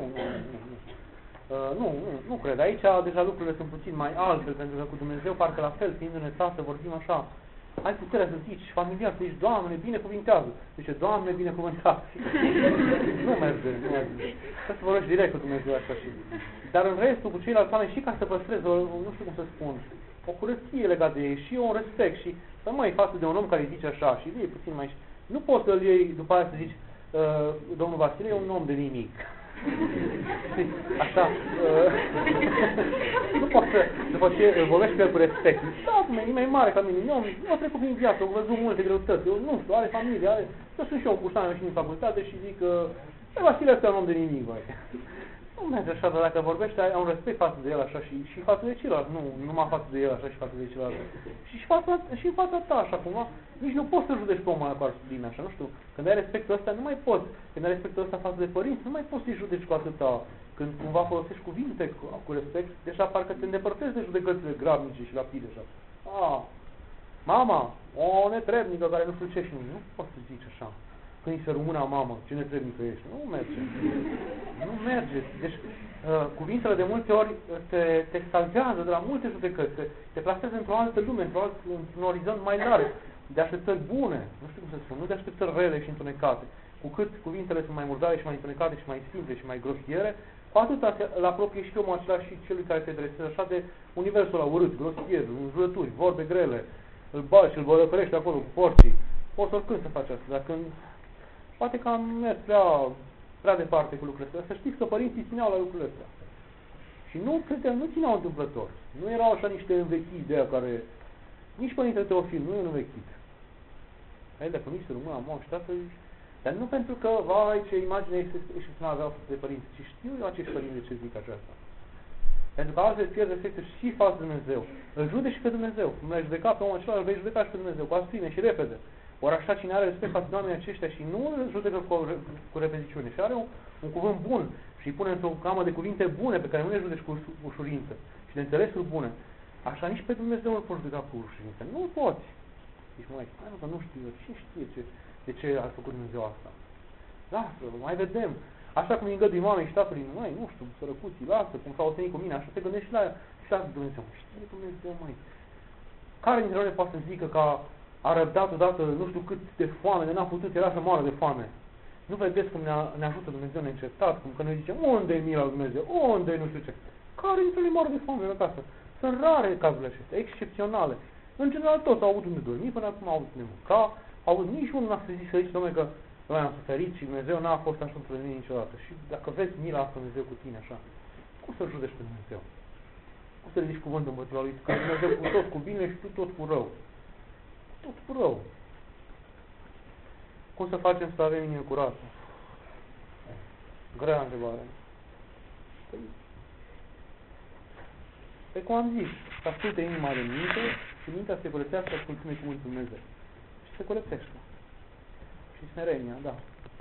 nu cred. Aici deja lucrurile sunt puțin mai altfel, pentru că cu Dumnezeu, parcă la fel, fiindu-ne Tată, vorbim așa. Ai puterea să zici familiar, să zici, Doamne, binecuvintează. Zice, Doamne, binecuvântează. Nu merge. Trebuie să vorbești direct cu Dumnezeu așa și. Dar în restul, cu ceilalți oameni, și ca să păstrezi, nu știu cum să spun, o curăție legată de ei și un respect și să mai față de un om care zice așa și e puțin mai... Nu poți să-l iei după aia să zici, domnul Vasile e un om de nimic. Așa, nu poți să, după ce vorbești cu el cu respect, da, e mai mare ca mine, nu a trecut prin viață, am văzut multe greutăți, eu nu știu, are familie, eu sunt și eu un cușan, și în facultate și zic că Vasile ăsta e un om de nimic, băi. Nu merge așa, dar dacă vorbești, ai un respect față de el așa și față de celălalt, nu numai față de el așa și față de celălalt. Și fața ta așa cumva, nici nu poți să judeci pe omul ăla cu arsuline așa, nu știu. Când ai respectul ăsta, nu mai poți. Când ai respectul ăsta față de părinți, nu mai poți să-i judeci cu atâta. Când cumva folosești cuvinte cu respect, deja parcă te îndepărtezi de judecățile grabnice și rapide așa. Mama, o netrebnică care nu știu ce și nu poți să zici așa. când îi se rămâna mamă, ce netrebnică ești. Nu merge. Nu merge. Deci, cuvintele de multe ori te salvează de la multe judecăți, te plasează într-o altă lume, într-un orizont mai larg, de așteptări bune, nu știu cum să spun, nu de așteptări rele și întunecate. Cu cât cuvintele sunt mai murdare și mai întunecate și mai simple și mai grosiere, cu atât îl apropie și omul acela și celui care te adresează așa de universul ăla urât, grosier, înjurături, vorbe grele, îl bagi și îl bălăcărești acolo cu porcii. Poți oricând să faci asta, dar când poate că am mers prea departe cu lucrurile astea, să știți că părinții țineau la lucrurile astea. Și nu țineau întâmplător. Nu erau așa niște învechiți de aia care... Nici Părintele Teofil nu e un învechit. El de părinți rămână mamă și tatăl. Dar nu pentru că, vai, ce imagine excepțională aveau de părinți, ci știu eu acești părinți de ce zic aceasta. Pentru că altfel pierd respectul și față de Dumnezeu. Îl judeci și pe Dumnezeu. Cum l-ai judecat pe omul acela, îl vei judeca și pe Dumnezeu, cu asprimea și repede. Ori așa cine are respect față de oamenii aceștia și nu îl judecă cu repeziciune și are un cuvânt bun și îi pune într-o gamă de cuvinte bune pe care nu le judeci cu ușurință și de înțelesuri bune, așa nici pe Dumnezeu nu îl poți judeca cu ușurință. Nu poți. Zici, măi, că nu știu eu, cine știe de ce a făcut Dumnezeu asta? Lasă, mai vedem. Așa cum îi îngădui mamei și tatălui, măi, nu știu, sărăcuții, lasă, cum s-au ostenit cu mine, așa te gândești și la Dumnezeu. Știe Dumnezeu, măi. Care dintre noi poate să zică că a răbdat odată nu știu cât de foame, de n-a putut, era să moară de foame. Nu vedeți cum ne ajută Dumnezeu neîncetat, cum că noi zicem, unde e mila lui Dumnezeu, unde e nu știu ce. Care dintre noi moară de foame în acasă? Sunt rare cazurile acestea, excepționale. În general toți au avut unde dormi, până acum au avut unde mânca, niciunul n-a să zici, dom'le, că noi am suferit și Dumnezeu n-a fost așa într-o zi niciodată. Și dacă vezi mila asta Dumnezeu cu tine așa, cum să-L judești pe Dumnezeu? Cum să zici cuvântul împotriva lui? Că Dumnezeu cu tot cu bine și tu tot cu rău. Tot cu rău. Cum să facem să avem inimă curată? Grea întrebare. Păi cum am zis, să asculte inima de minte și mintea se curățească ascultându-i cuvântul Dumnezeu. Și se curățește. Și smerenia, da.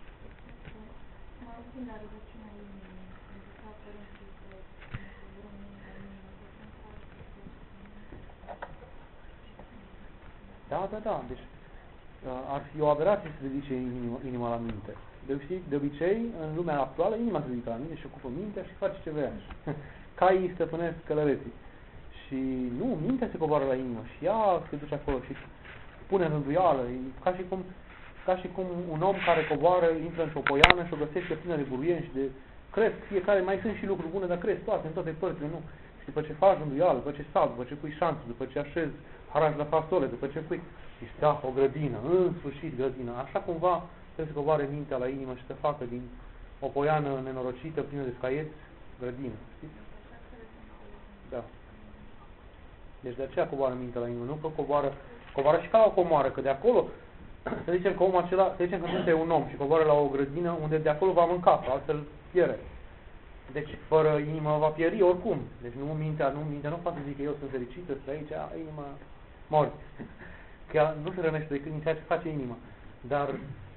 Da. Deci ar fi o aberație să ridice inima la minte. De obicei, în lumea actuală, inima se ridică la minte și ocupă mintea și face ce vrea. Caii stăpânesc călăreții. Și nu, mintea se coboară la inimă și ea se duce acolo și pune în rânduială. Ca și cum un om care coboară, intră într-o poiană și o găsește plină de buruieni și de cresc fiecare, mai sunt și lucruri bune, dar cresc toate, în toate părțile, nu. Și după ce faci rânduială, după ce sal, după ce pui șanțul, după ce așezi haraș la fasole, după ce pui, și da, o grădină, în sfârșit grădină. Așa cumva trebuie să coboare mintea la inimă și să facă din o poiană nenorocită, plină de scaieți, grădină. Știți? Da. Deci de aceea coboară mintea la inimă, nu că coboară și ca la o comoară, că de acolo, să zicem că omul acela, să zicem că sunt un om și coboară la o grădină unde de acolo va mânca, altfel pierde. Deci fără inimă va pieri oricum. Deci mintea nu poate să zică eu sunt fericită, sunt aici, inima mori. Că ea nu se rănește decât din ceea ce face inima. Dar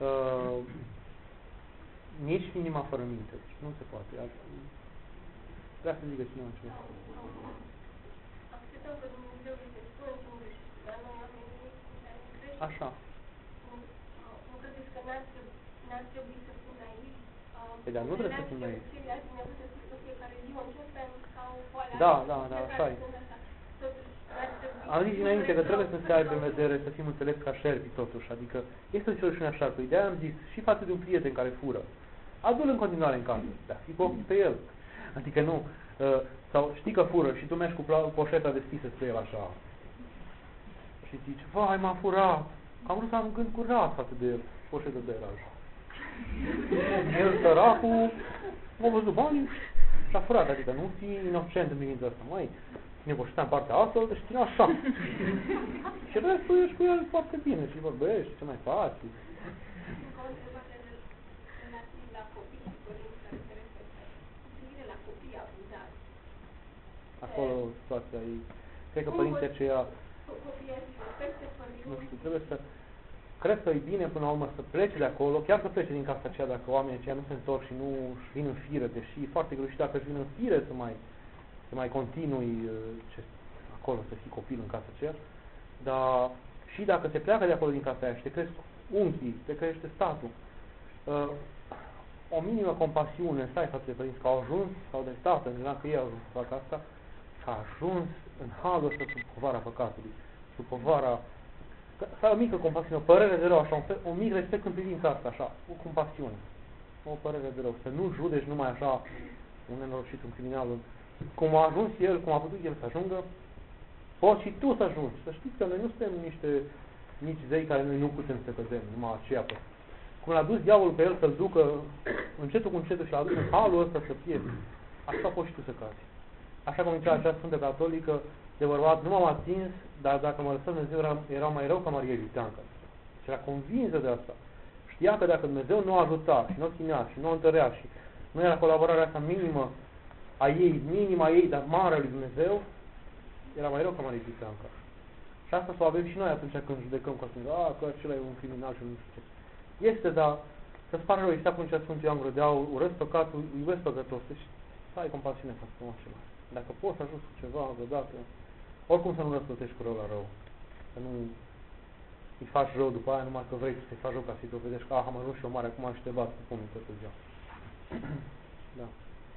nici inima fără minte. Deci nu se poate. Vrea să zică cineva ceva. Acceptăm că Dumnezeu este spune și nu greșește, dar noi oamenii greșim. Așa. Nu credeți că n-ar trebui să spun aici? Păi dar nu trebuie să spun aici. Da, așa e. Am zis înainte că trebuie să se aibă în vedere, să fim înțelepți ca șerpi totuși, adică este o înțelepciune a șarpului. De-aia am zis, și față de un prieten care fură, adu-l în continuare în casă, dar fii cu ochii pe el. Adică nu, sau știi că fură și tu mergi cu poșeta deschisă spre el așa. Și zici, vai, m-a furat, am vrut să am gând curat față de el, poșetă de el așa. El săracul, m-a văzut banii și a furat, adică nu fii inocent în privința asta, măi. Ne poștea în partea asta, deci ține așa. Și restul ești cu el foarte bine și vorbești, ce mai faci. Acolo situația e... Cred că părinții aceia... Nu știu, trebuie să... Cred că e bine până la urmă să plece de acolo, chiar să plece din casa aceea dacă oamenii aceia nu se întorc și nu își vin în fire, deși e foarte greu și dacă își vin în fire să mai continui acolo, să fii copil în casa aceea, dar și dacă se pleacă de acolo din casa aia și te cresc unchii, te crește statul, o minimă compasiune, stai față de părinți că au ajuns, sau de tată, în că ei au ajuns să facă asta, că a ajuns în halul ăsta sub povara păcatului, sub povara, să ai o mică compasiune, o părere de rău, așa, un mic respect în privința asta, așa, o compasiune, o părere de rău, să nu judeci numai așa un nenorocit, un criminal, cum a ajuns el, cum a putut el să ajungă, poți și tu să ajungi. Să știți că noi nu suntem nici zei care noi nu putem să cădem, numai aceea pe. Cum l-a dus diavolul pe el să-l ducă încetul cu încetul și l-a dus în halul ăsta să fie, așa poți și tu să cazi. Așa cum zicea această Sfântă Catolică, de bărbat, nu m-am atins, dar dacă mă lăsă Dumnezeu era mai rău ca Maria Viteanca. Și era convinsă de asta. Știa că dacă Dumnezeu nu o ajuta și nu o ținea și nu o întărea și nu era colaborarea asta minimă a ei, dar mare a lui Dumnezeu, era mai rău ca Maria Viteanca. Și asta să o avem și noi atunci când judecăm cu asta, că acela e un criminal și nu știu ce. Este, dar să-ți pare rău, exact cum zicea Sfântul Ioan Grădeau, urăsc păcatul, iubesc păcătosul și să ai compasiune față de acela. Dacă poți să ajungi cu ceva vreodată, oricum să nu răsplătești cu rău la rău. Să nu îi faci rău după aia numai că vrei să-i faci rău ca să-i dovedești că am ajuns și eu mare, acum și te bat cu pumnii toată ziua. Da.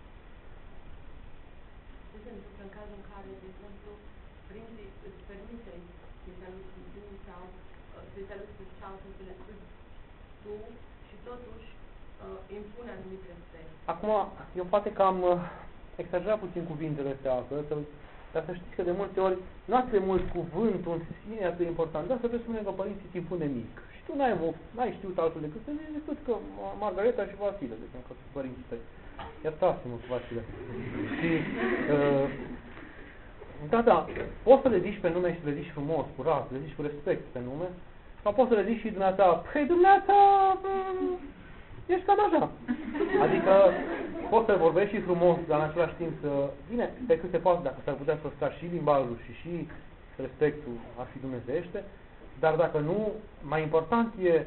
Ce se întâmplă în cazul în care, de exemplu, părinții îți permite să-i saluți Sfântul sau să-i saluți cu ceau sau să le spui tu și totuși impune anumit respect? Acum, eu poate că am exagerat puțin cuvintele astea, dar să știți că de multe ori nu atât de mult cuvântul în sine atât de important, dar să presupune că părinții ți impune mic. Și tu n-ai știut altfel decât să zici decât că Margareta și Vasile, de exemplu, că sunt părinții tăi. Iertați-mă cu Vasile. Și, da, poți să le zici pe nume și să le zici frumos, curat, să le zici cu respect pe nume, sau poți să le zici și dumneata, păi dumneata, ești cam așa. Adică poți să vorbești și frumos, dar în același timp să... Bine, pe cât se poate, dacă s-ar putea să și limbajul și respectul ar fi dumnezeiește, dar dacă nu, mai important e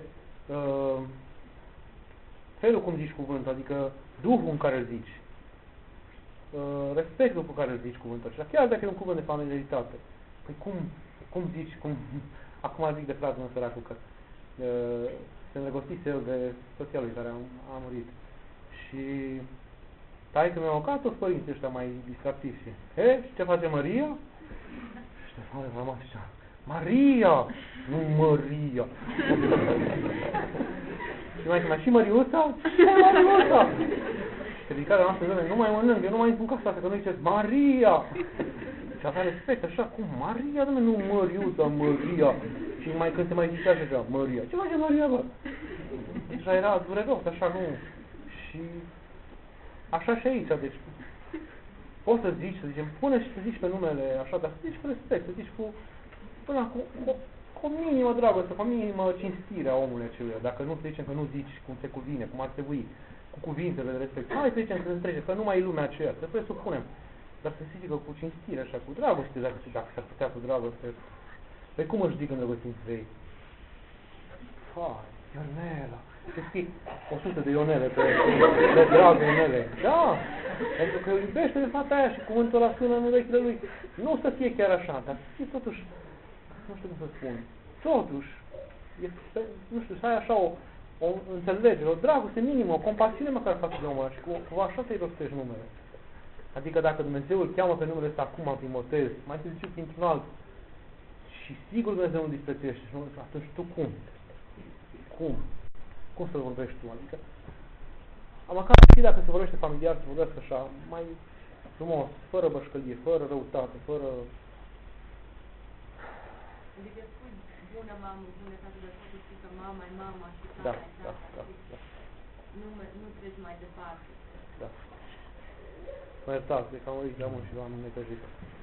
felul cum zici cuvântul, adică duhul în care îl zici, respectul cu care îl zici cuvântul acela, chiar dacă e un cuvânt de familiaritate. Păi cum zici, acum zic de fratele meu săracul că se îndrăgostise el de soția lui care a murit. Și taică mi-au ocat toți părinții ăștia mai distractivi. Și ce face Maria? Și Ștefan a rămas așa, Maria! Nu Maria! Și mai și Măriuța? Ce Măriuța? Și ridicarea noastră, nu mai mănânc, eu nu mai intru în casa asta, că nu ziceți Maria! Și avea respect, așa, cum Maria, dom'le, nu Măriuța, Maria! Și mai când se mai zicea așa, Maria, ce face Maria, bă? Deci era dureros, așa, nu. Și așa și aici, deci poți să zici, să zicem, pune și să zici pe numele așa, dar să zici cu respect, să zici cu o minimă dragoste, cu o minimă cinstire a omului acelui. Dacă nu să zicem că nu zici cum se cuvine, cum ar trebui, cu cuvintele de respect, hai să zicem că se întrece, că nu mai e lumea aceea, să presupunem. Dar să zică cu cinstire, așa, cu dragoste, dacă s-ar putea cu dragoste. Păi cum își zic îndrăgostiți de ei? Fai, Ionela. Și scrii 100 de Ionele pe dragul Ionele. Da, pentru că îl iubește de fata aia și cuvântul ăla sună în urechile lui. Nu să fie chiar așa, dar să fie totuși, nu știu cum să spun, totuși, nu știu, să ai așa o înțelegere, o dragoste minimă, o compasiune măcar față de omul ăla și cu așa să-i rostești numele. Adică dacă Dumnezeu îl cheamă pe numele ăsta acum prin botez, mai târziu printr-un alt, și sigur Dumnezeu nu disprețuiește, atunci tu cum? Cum să vorbești tu? Adică, măcar și dacă se vorbește familiar, să vorbească așa, mai frumos, fără bășcălie, fără răutate, fără... Adică spui bună mamă, bună tată, dar poate știi că mama e mama și tata Da. Nu treci mai departe. Da. Mă iertați, că am uitat de mult și v-am necăjit.